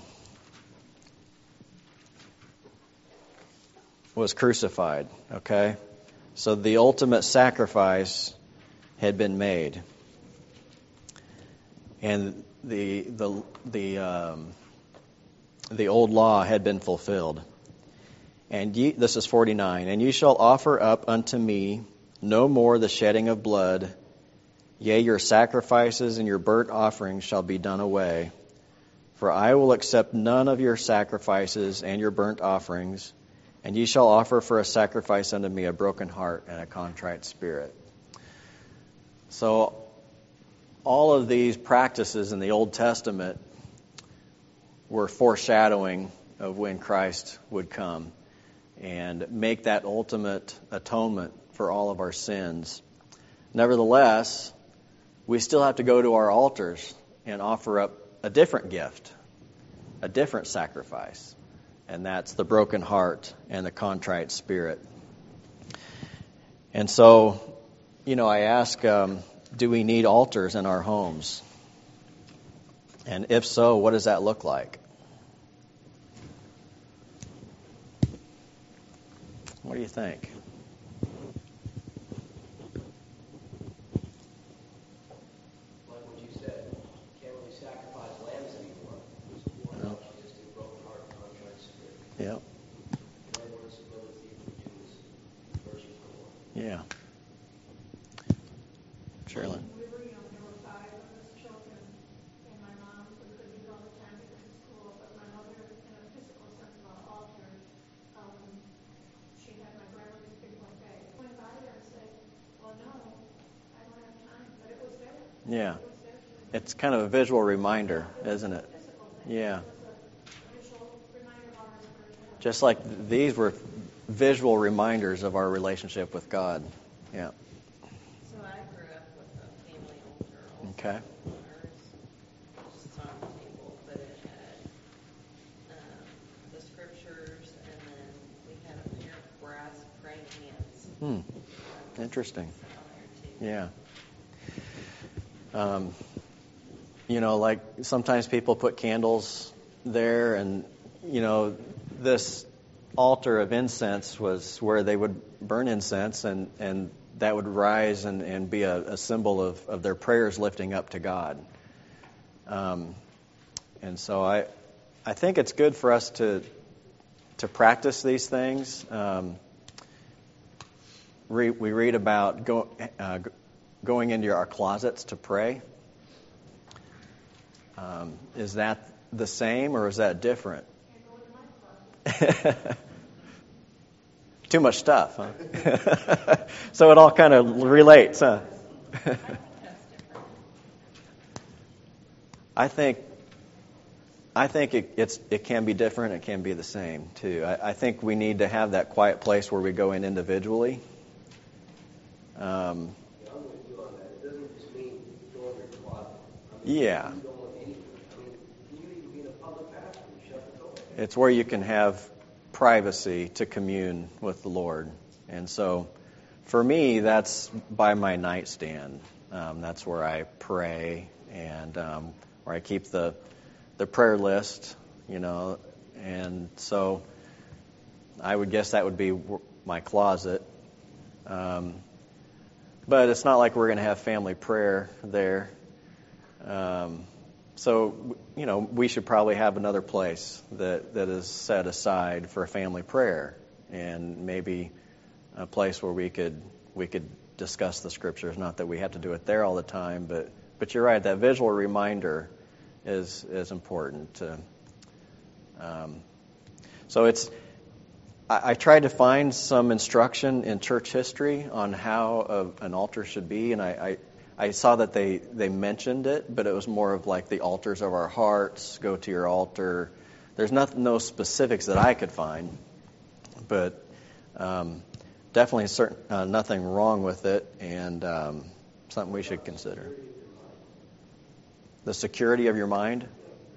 was crucified. Okay, so the ultimate sacrifice had been made, and the the the um, the old law had been fulfilled. And ye, this is forty-nine, and ye shall offer up unto me no more the shedding of blood, yea, your sacrifices and your burnt offerings shall be done away. For I will accept none of your sacrifices and your burnt offerings, and ye shall offer for a sacrifice unto me a broken heart and a contrite spirit. So all of these practices in the Old Testament were foreshadowing of when Christ would come and make that ultimate atonement for all of our sins. Nevertheless, we still have to go to our altars and offer up a different gift, a different sacrifice, and that's the broken heart and the contrite spirit. And so, you know, I ask, um, do we need altars in our homes? And if so, what does that look like? What do you think? Like what you said, can't really sacrifice lambs anymore. No. You just do broken heart and contrite spirit. Yeah. Landlord stability for Jews versus the Lord. Yeah. Sherilyn. We were young, there were five of us children, and my mom, we couldn't do it all the time because of school, but my mother, in a physical sense of an altar, um, she had my grandmother's big buffet. I went by there and said, well, no, I don't have time, but it was there. Yeah. It was there. It's kind of a visual reminder, isn't it? Physical thing. Yeah. It was a visual reminder of our spirituality. Just like these were visual reminders of our relationship with God. Yeah. So I grew up with a family altar also. Okay. Ours, just on the table, but it had um, the scriptures, and then we had a pair of brass praying hands. Hmm. Interesting. On there too. Yeah. Um, you know, like sometimes people put candles there, and, you know, this altar of incense was where they would burn incense, and, and that would rise and, and be a, a symbol of, of their prayers lifting up to God. Um, and so I I think it's good for us to to practice these things. Um, re, we read about go, uh, going into our closets to pray. Um, is that the same or is that different? Too much stuff, huh? So it all kind of relates, huh? I think I think it, it's it can be different. It can be the same too. I, I think we need to have that quiet place where we go in individually. Um, Yeah, I'm with you on that. It doesn't just mean go in your closet. I mean, yeah, you don't want anything. I mean, you even be in a public bathroom, shut the door. it's where you can have privacy to commune with the Lord. And so, for me, that's by my nightstand. Um, that's where I pray and um, where I keep the the prayer list, you know. And so, I would guess that would be my closet. Um, but it's not like we're going to have family prayer there. Um, so, you know, we should probably have another place that, that is set aside for family prayer, and maybe a place where we could we could discuss the scriptures. Not that we have to do it there all the time, but but you're right. That visual reminder is is important. To, um, so it's. I, I tried to find some instruction in church history on how a, an altar should be, and I. I I saw that they, they mentioned it, but it was more of like the altars of our hearts, go to your altar. There's not, no specifics that I could find, but um, definitely certain, uh, nothing wrong with it, and um, something we should consider. The security of your mind?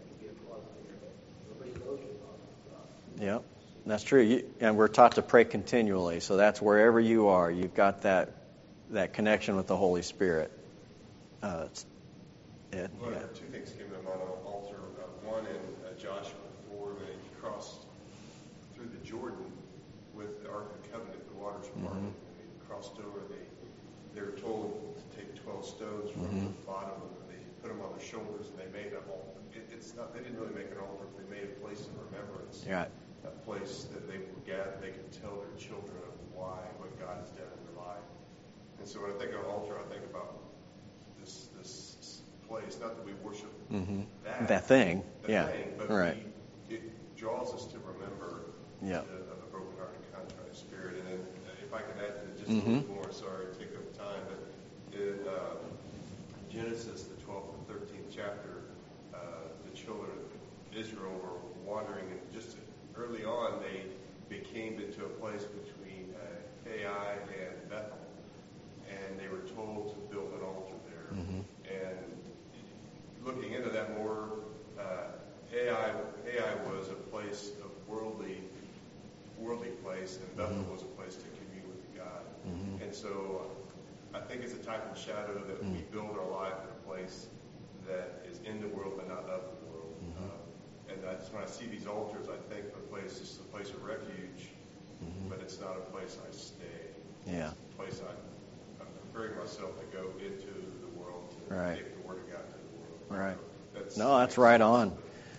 Yeah, that's true. You, and we're taught to pray continually, so that's wherever you are, you've got that that connection with the Holy Spirit. Uh, it's, Ed, Well, yeah. two things came to mind on the altar. Uh, one in uh, Joshua four, when he crossed through the Jordan with the Ark of the Covenant, the waters were parted, Mhm. and they crossed over. They they were told to take twelve stones from Mhm. the bottom, and they put them on their shoulders, and they made a altar. It, it's not. They didn't really make an altar. They made a place of remembrance. Right. a place that they will gather, they can tell their children of why, what God has done in their life. And so when I think of altar, I think about this this place, not that we worship Mm-hmm. that, That thing, that yeah, thing, but right. we, it draws us to remember Yeah. the, of a broken-hearted, contrite spirit. And then uh, if I could add to it just Mm-hmm. a little more, sorry to take up time, but in uh, Genesis, the twelfth and thirteenth chapter, uh, the children of Israel were wandering, and just early on they became into a place between uh, Ai and Bethel, and they were told to build an altar there. Mm-hmm. And looking into that more, uh, Ai, Ai was a place of worldly, worldly place, and Bethel Mm-hmm. was a place to commune with God. Mm-hmm. And so uh, I think it's a type of shadow that we build our life in a place that is in the world but not of the world. Mm-hmm. Uh, and that's when I see these altars, I think of a place, this is a place of refuge, Mm-hmm. but it's not a place I stay. Yeah. It's a place I, I'm preparing myself to go into the world to Right. take the Word of God to the world. Right. So that's, No, that's right on.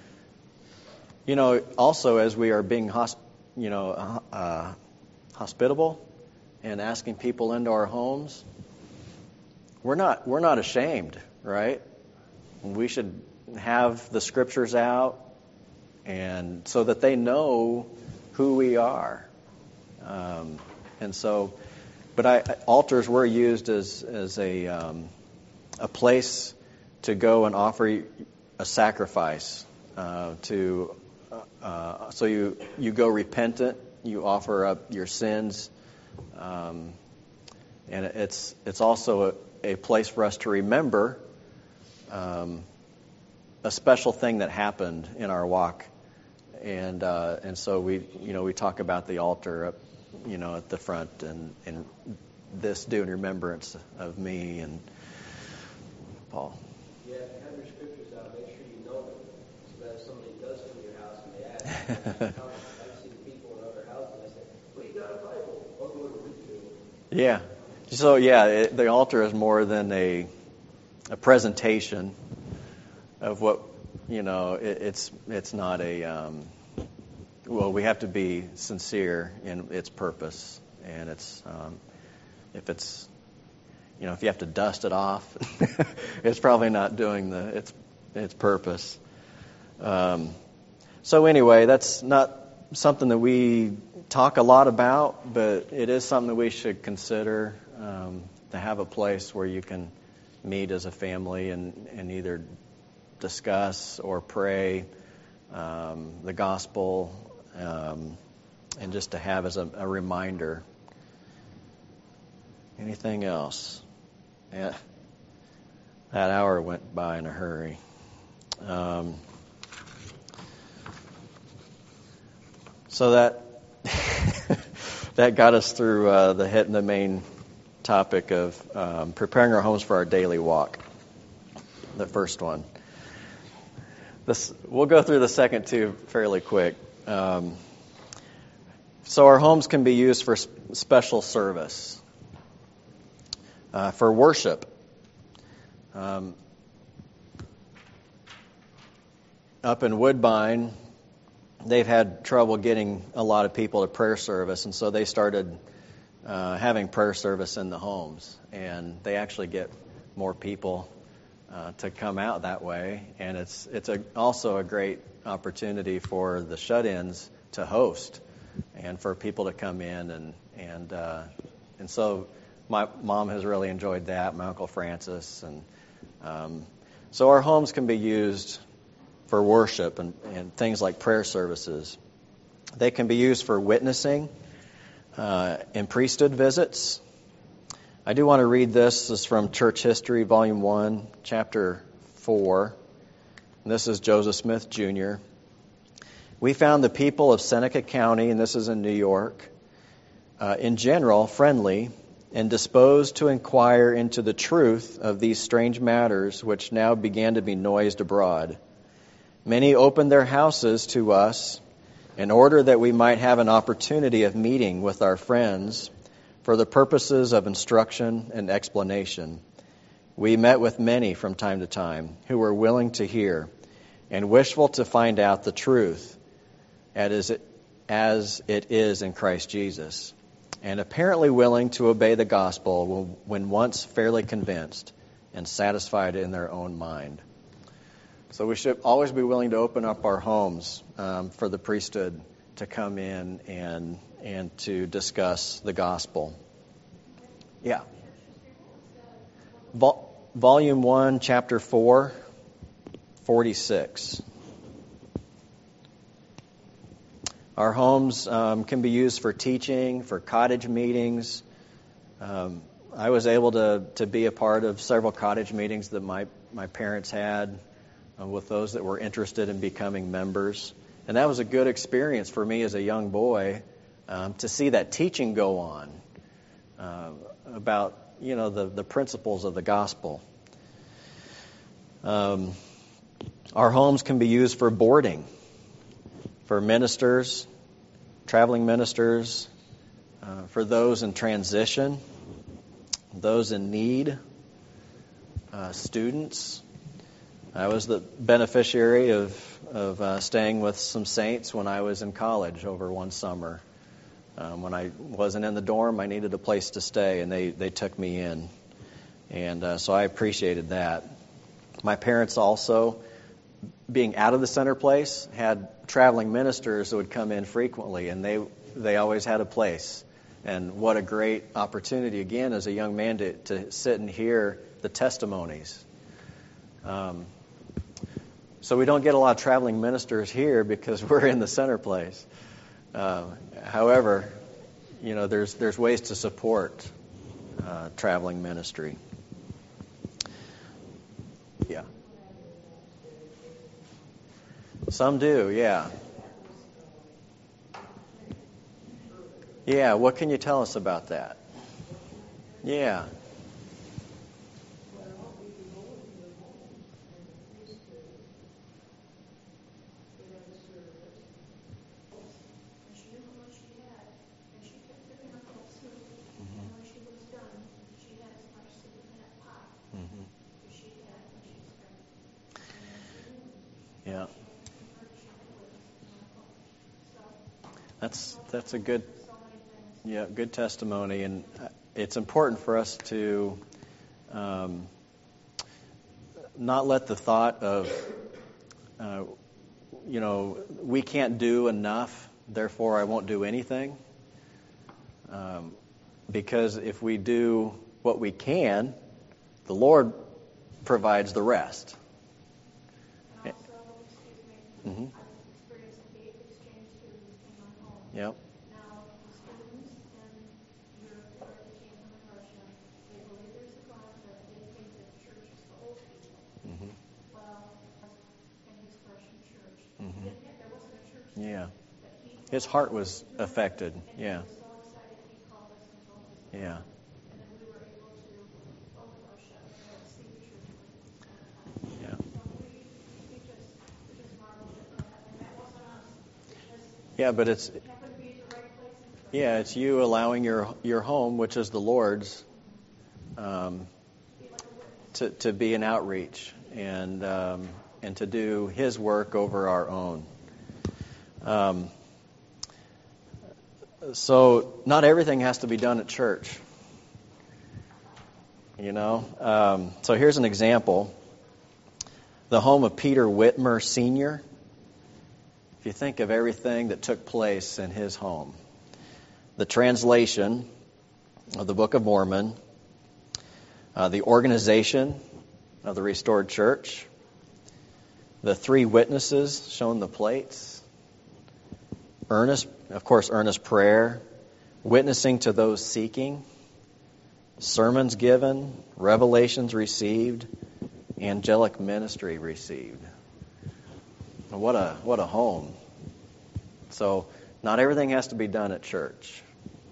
You know, also as we are being, hosp- you know, uh, hospitable and asking people into our homes, we're not we're not ashamed, right? We should have the scriptures out, and so that they know who we are. Um, and so, but I, altars were used as as a um, a place to go and offer a sacrifice uh, to. Uh, so you you go repentant, you offer up your sins, um, and it's it's also a, a place for us to remember um, a special thing that happened in our walk, and uh, and so we you know we talk about the altar up you know at the front and and this do in remembrance of me and Paul. Yeah, if you have your scriptures out, make sure you know them, so that if somebody does come to your house and they ask, I've seen people in other houses, and I say, well, you got a Bible. I'll go to read to. Yeah. So yeah, it, the altar is more than a a presentation of what you know. It, it's it's not a um, well. We have to be sincere in its purpose, and it's um, if it's you know if you have to dust it off, it's probably not doing the its its purpose. Um, so anyway, that's not something that we talk a lot about, but it is something that we should consider um, to have a place where you can meet as a family and, and either discuss or pray um, the gospel um, and just to have as a, a reminder. Anything else? Yeah, that hour went by in a hurry. Um, so that that got us through uh, the hit the main topic of um, preparing our homes for our daily walk. The first one. This we'll go through the second two fairly quick. Um, so our homes can be used for sp- special service, uh, for worship. Um, up in Woodbine, they've had trouble getting a lot of people to prayer service, and so they started uh, having prayer service in the homes, and they actually get more people uh, to come out that way, and it's it's a, also a great opportunity for the shut-ins to host, and for people to come in, and and uh, and so my mom has really enjoyed that, my Uncle Francis, and um, so our homes can be used for worship and, and things like prayer services. They can be used for witnessing uh, and priesthood visits. I do want to read this. This is from Church History, Volume one, Chapter four. And this is Joseph Smith, Junior We found the people of Seneca County, and this is in New York, uh, in general, friendly and disposed to inquire into the truth of these strange matters which now began to be noised abroad. Many opened their houses to us in order that we might have an opportunity of meeting with our friends for the purposes of instruction and explanation. We met with many from time to time who were willing to hear and wishful to find out the truth as it, as it is in Christ Jesus, and apparently willing to obey the gospel when once fairly convinced and satisfied in their own mind. So we should always be willing to open up our homes um, for the priesthood to come in and and to discuss the gospel. Yeah. Vol- volume one, chapter four, forty-six. Our homes um, can be used for teaching, for cottage meetings. Um, I was able to, to be a part of several cottage meetings that my, my parents had uh, with those that were interested in becoming members. And that was a good experience for me as a young boy um, to see that teaching go on uh, about, you know, the, the principles of the gospel. Um, our homes can be used for boarding, for ministers, traveling ministers, uh, for those in transition, those in need, uh, students. I was the beneficiary of of uh, staying with some saints when I was in college over one summer. Um, when I wasn't in the dorm, I needed a place to stay, and they, they took me in. And uh, so I appreciated that. My parents also, being out of the center place, had traveling ministers that would come in frequently, and they they always had a place. And what a great opportunity, again, as a young man, to, to sit and hear the testimonies. Um, so we don't get a lot of traveling ministers here because we're in the center place. Uh, however, you know, there's there's ways to support uh, traveling ministry. Yeah. Some do, yeah. Yeah, what can you tell us about that? Yeah. Yeah. That's that's a good yeah good testimony, and it's important for us to um, not let the thought of uh, you know we can't do enough, therefore I won't do anything. Um, because if we do what we can, the Lord provides the rest. And also, excuse me, Mm-hmm. I've experienced eight exchange students in my home. Yep. Now, the students in Europe or the team from Russia, they believe there's a God, but they think that church is for old people. Mm-hmm. Well, in his Russian church, Mm-hmm. didn't have- there wasn't a church Yeah. there, but he His heart was affected. and Yeah. he was so excited he called us and told us about Yeah. it. And then we were able to go to Russia and see the church where he was Yeah. So we, we just, we just marveled at that, and that wasn't us. It just Yeah, but it's happened to be at the right place at the right yeah, it's you allowing your your home, which is the Lord's, um, to to be an outreach and um, and to do His work over our own. Um, so not everything has to be done at church. You know, um, so here's an example. The home of Peter Whitmer Senior If you think of everything that took place in his home, the translation of the Book of Mormon, uh, the organization of the restored church, the three witnesses shown the plates, earnest, of course, earnest prayer, witnessing to those seeking, sermons given, revelations received, angelic ministry received. What a what a home. So not everything has to be done at church.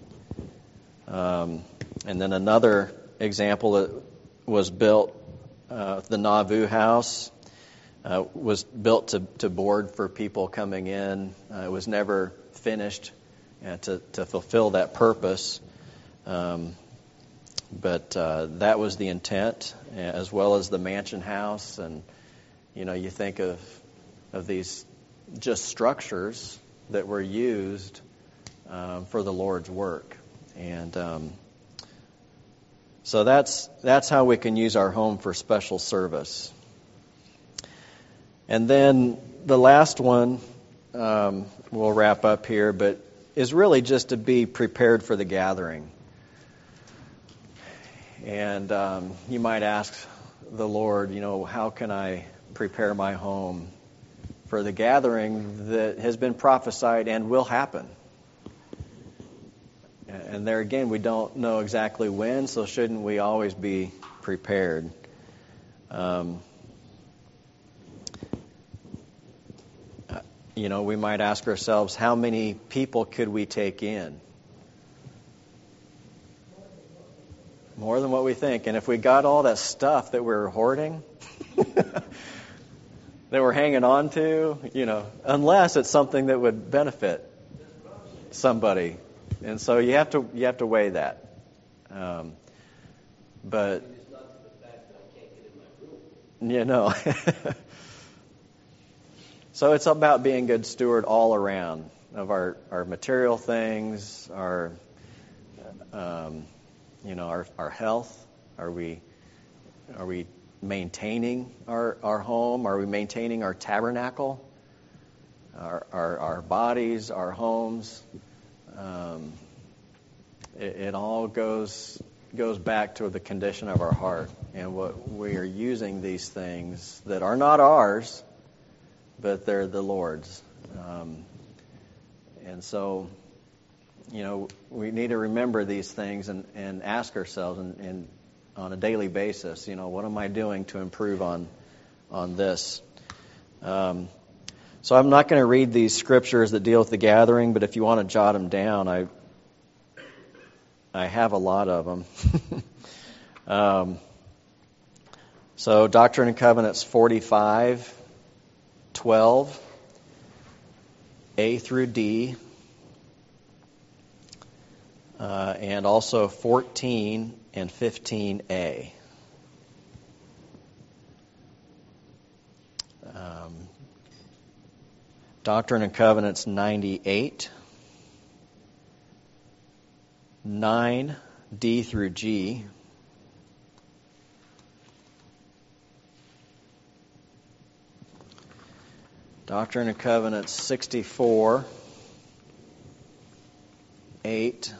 Um, and then another example that was built, uh, the Nauvoo House, uh, was built to, to board for people coming in. Uh, it was never finished uh, to, to fulfill that purpose. Um, but uh, that was the intent, as well as the Mansion House. And, you know, you think of of these just structures, that were used um, for the Lord's work. And um, so that's that's how we can use our home for special service. And then the last one, um, we'll wrap up here, but is really just to be prepared for the gathering. And um, you might ask the Lord, you know, how can I prepare my home for the gathering that has been prophesied and will happen? And there again, we don't know exactly when, so shouldn't we always be prepared? Um, you know, we might ask ourselves, how many people could we take in? More than what we think. And if we got all that stuff that we're hoarding, that we're hanging on to, you know, unless it's something that would benefit somebody. And so you have to you have to weigh that. Um, but It's not to the fact that I can't get in my room. you know, so it's about being good steward all around of our, our material things, our um, you know our our health. Are we are we maintaining our, our home? Are we maintaining our tabernacle? Our our, our bodies, our homes. Um, it, it all goes goes back to the condition of our heart and what we are using these things that are not ours, but they're the Lord's. Um, and so, you know, we need to remember these things and, and ask ourselves and, and on a daily basis, you know, what am I doing to improve on on this? Um, So I'm not going to read these scriptures that deal with the gathering, but if you want to jot them down, I I have a lot of them. um, so Doctrine and Covenants forty-five, twelve, A through D, uh, and also fourteen and fifteen A. Um, Doctrine and Covenants ninety-eight, nine, D through G, Doctrine and Covenants sixty-four, eight,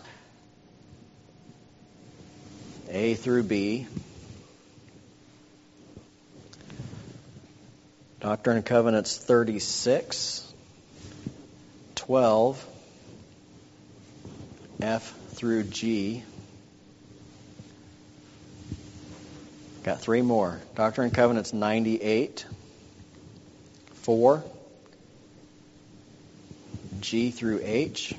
A through B, Doctrine and Covenants thirty-six, twelve, F through G. Got three more. Doctrine and Covenants ninety-eight, four, G through H.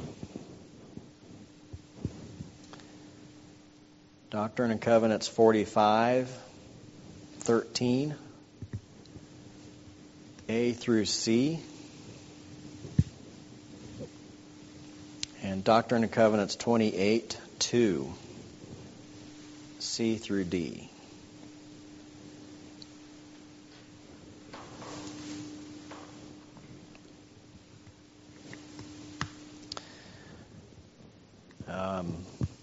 Doctrine and Covenants forty-five, thirteen, A through C. And Doctrine and Covenants twenty-eight, two, C through D. Um,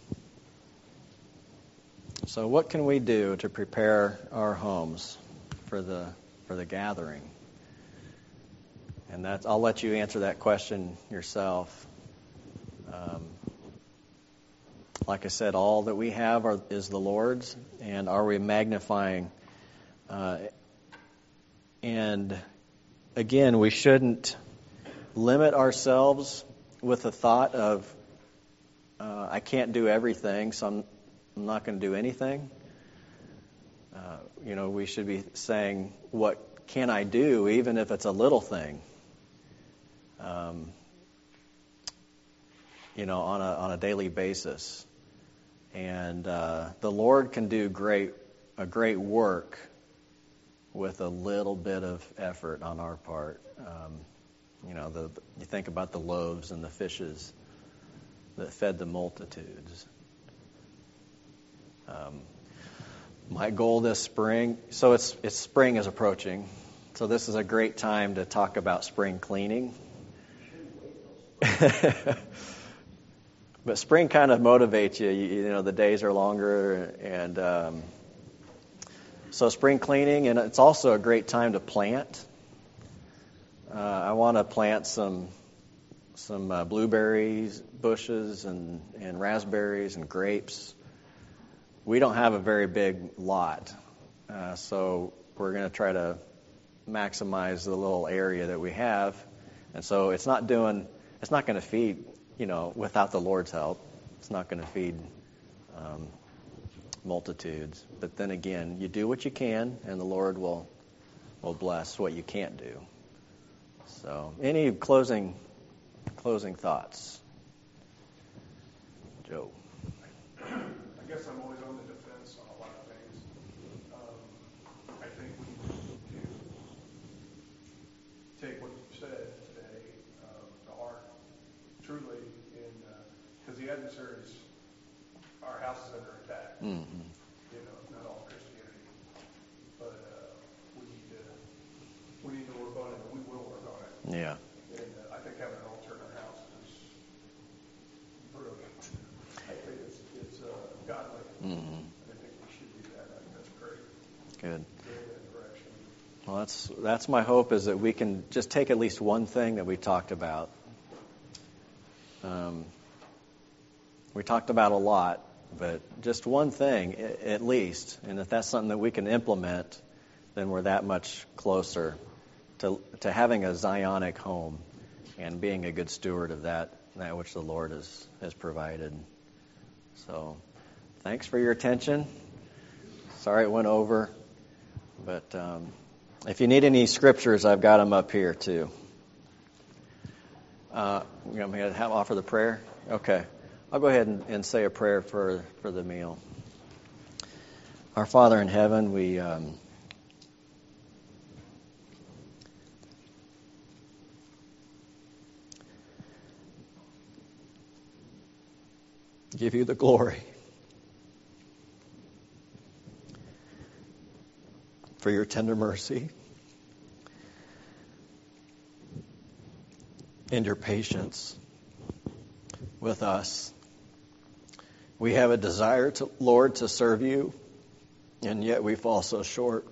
so what can we do to prepare our homes for the for the gathering? And that's, I'll let you answer that question yourself. Um, like I said, all that we have are, is the Lord's, and are we magnifying? Uh, and again, we shouldn't limit ourselves with the thought of, uh, I can't do everything, so I'm, I'm not going to do anything. Uh, you know, we should be saying, what can I do, even if it's a little thing? Um, you know, on a on a daily basis, and uh, the Lord can do great a great work with a little bit of effort on our part. Um, you know, the you think about the loaves and the fishes that fed the multitudes. Um, my goal this spring, so it's it's spring is approaching, so this is a great time to talk about spring cleaning. but spring kind of motivates you. you. You know, the days are longer, and um, so spring cleaning, and it's also a great time to plant. Uh, I want to plant some some uh, blueberries bushes and, and raspberries and grapes. We don't have a very big lot, uh, so we're going to try to maximize the little area that we have. And so it's not doing, it's not going to feed, you know, without the Lord's help. It's not going to feed um, multitudes. But then again, you do what you can, and the Lord will will bless what you can't do. So, any closing closing thoughts, Joe? I guess I'm always on the defense on a lot of things. Um, I think we need to take what you said today um, to heart, truly, because the adversaries, our house is under attack. Mm-hmm. You know, not all Christianity, but uh, we need to we need to work on it, and we will work on it. Yeah. And uh, I think having an altar in our house is brilliant. I think it's it's uh, godly. Mm-hmm. I think we should do that. I think that's great. Good. Go in that direction. Well, that's that's my hope, is that we can just take at least one thing that we talked about. Um, we talked about a lot, but just one thing at least, and if that's something that we can implement, then we're that much closer to to having a Zionic home and being a good steward of that that which the Lord has has provided. So, thanks for your attention. Sorry it went over, but um, if you need any scriptures, I've got them up here too. Uh, you want me to have offer the prayer? Okay. I'll go ahead and, and say a prayer for, for the meal. Our Father in heaven, we um, give you the glory for your tender mercy and your patience with us. We have a desire, to, Lord, to serve you, and yet we fall so short.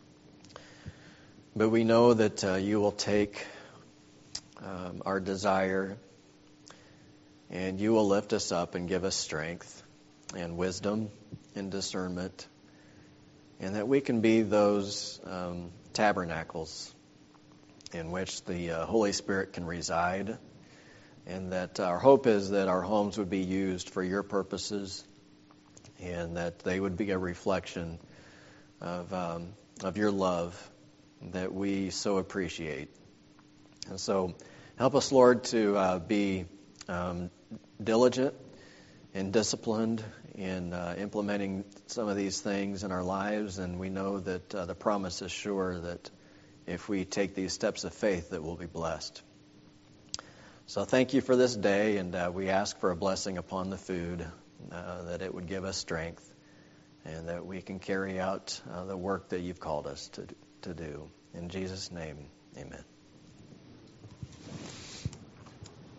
But we know that uh, you will take um, our desire, and you will lift us up and give us strength and wisdom and discernment, and that we can be those um, tabernacles in which the uh, Holy Spirit can reside. And that our hope is that our homes would be used for your purposes, and that they would be a reflection of um, of your love that we so appreciate. And so help us, Lord, to uh, be um, diligent and disciplined in uh, implementing some of these things in our lives. And we know that uh, the promise is sure that if we take these steps of faith, that we'll be blessed. So thank you for this day, and uh, we ask for a blessing upon the food, uh, that it would give us strength, and that we can carry out uh, the work that you've called us to to do. In Jesus' name, amen.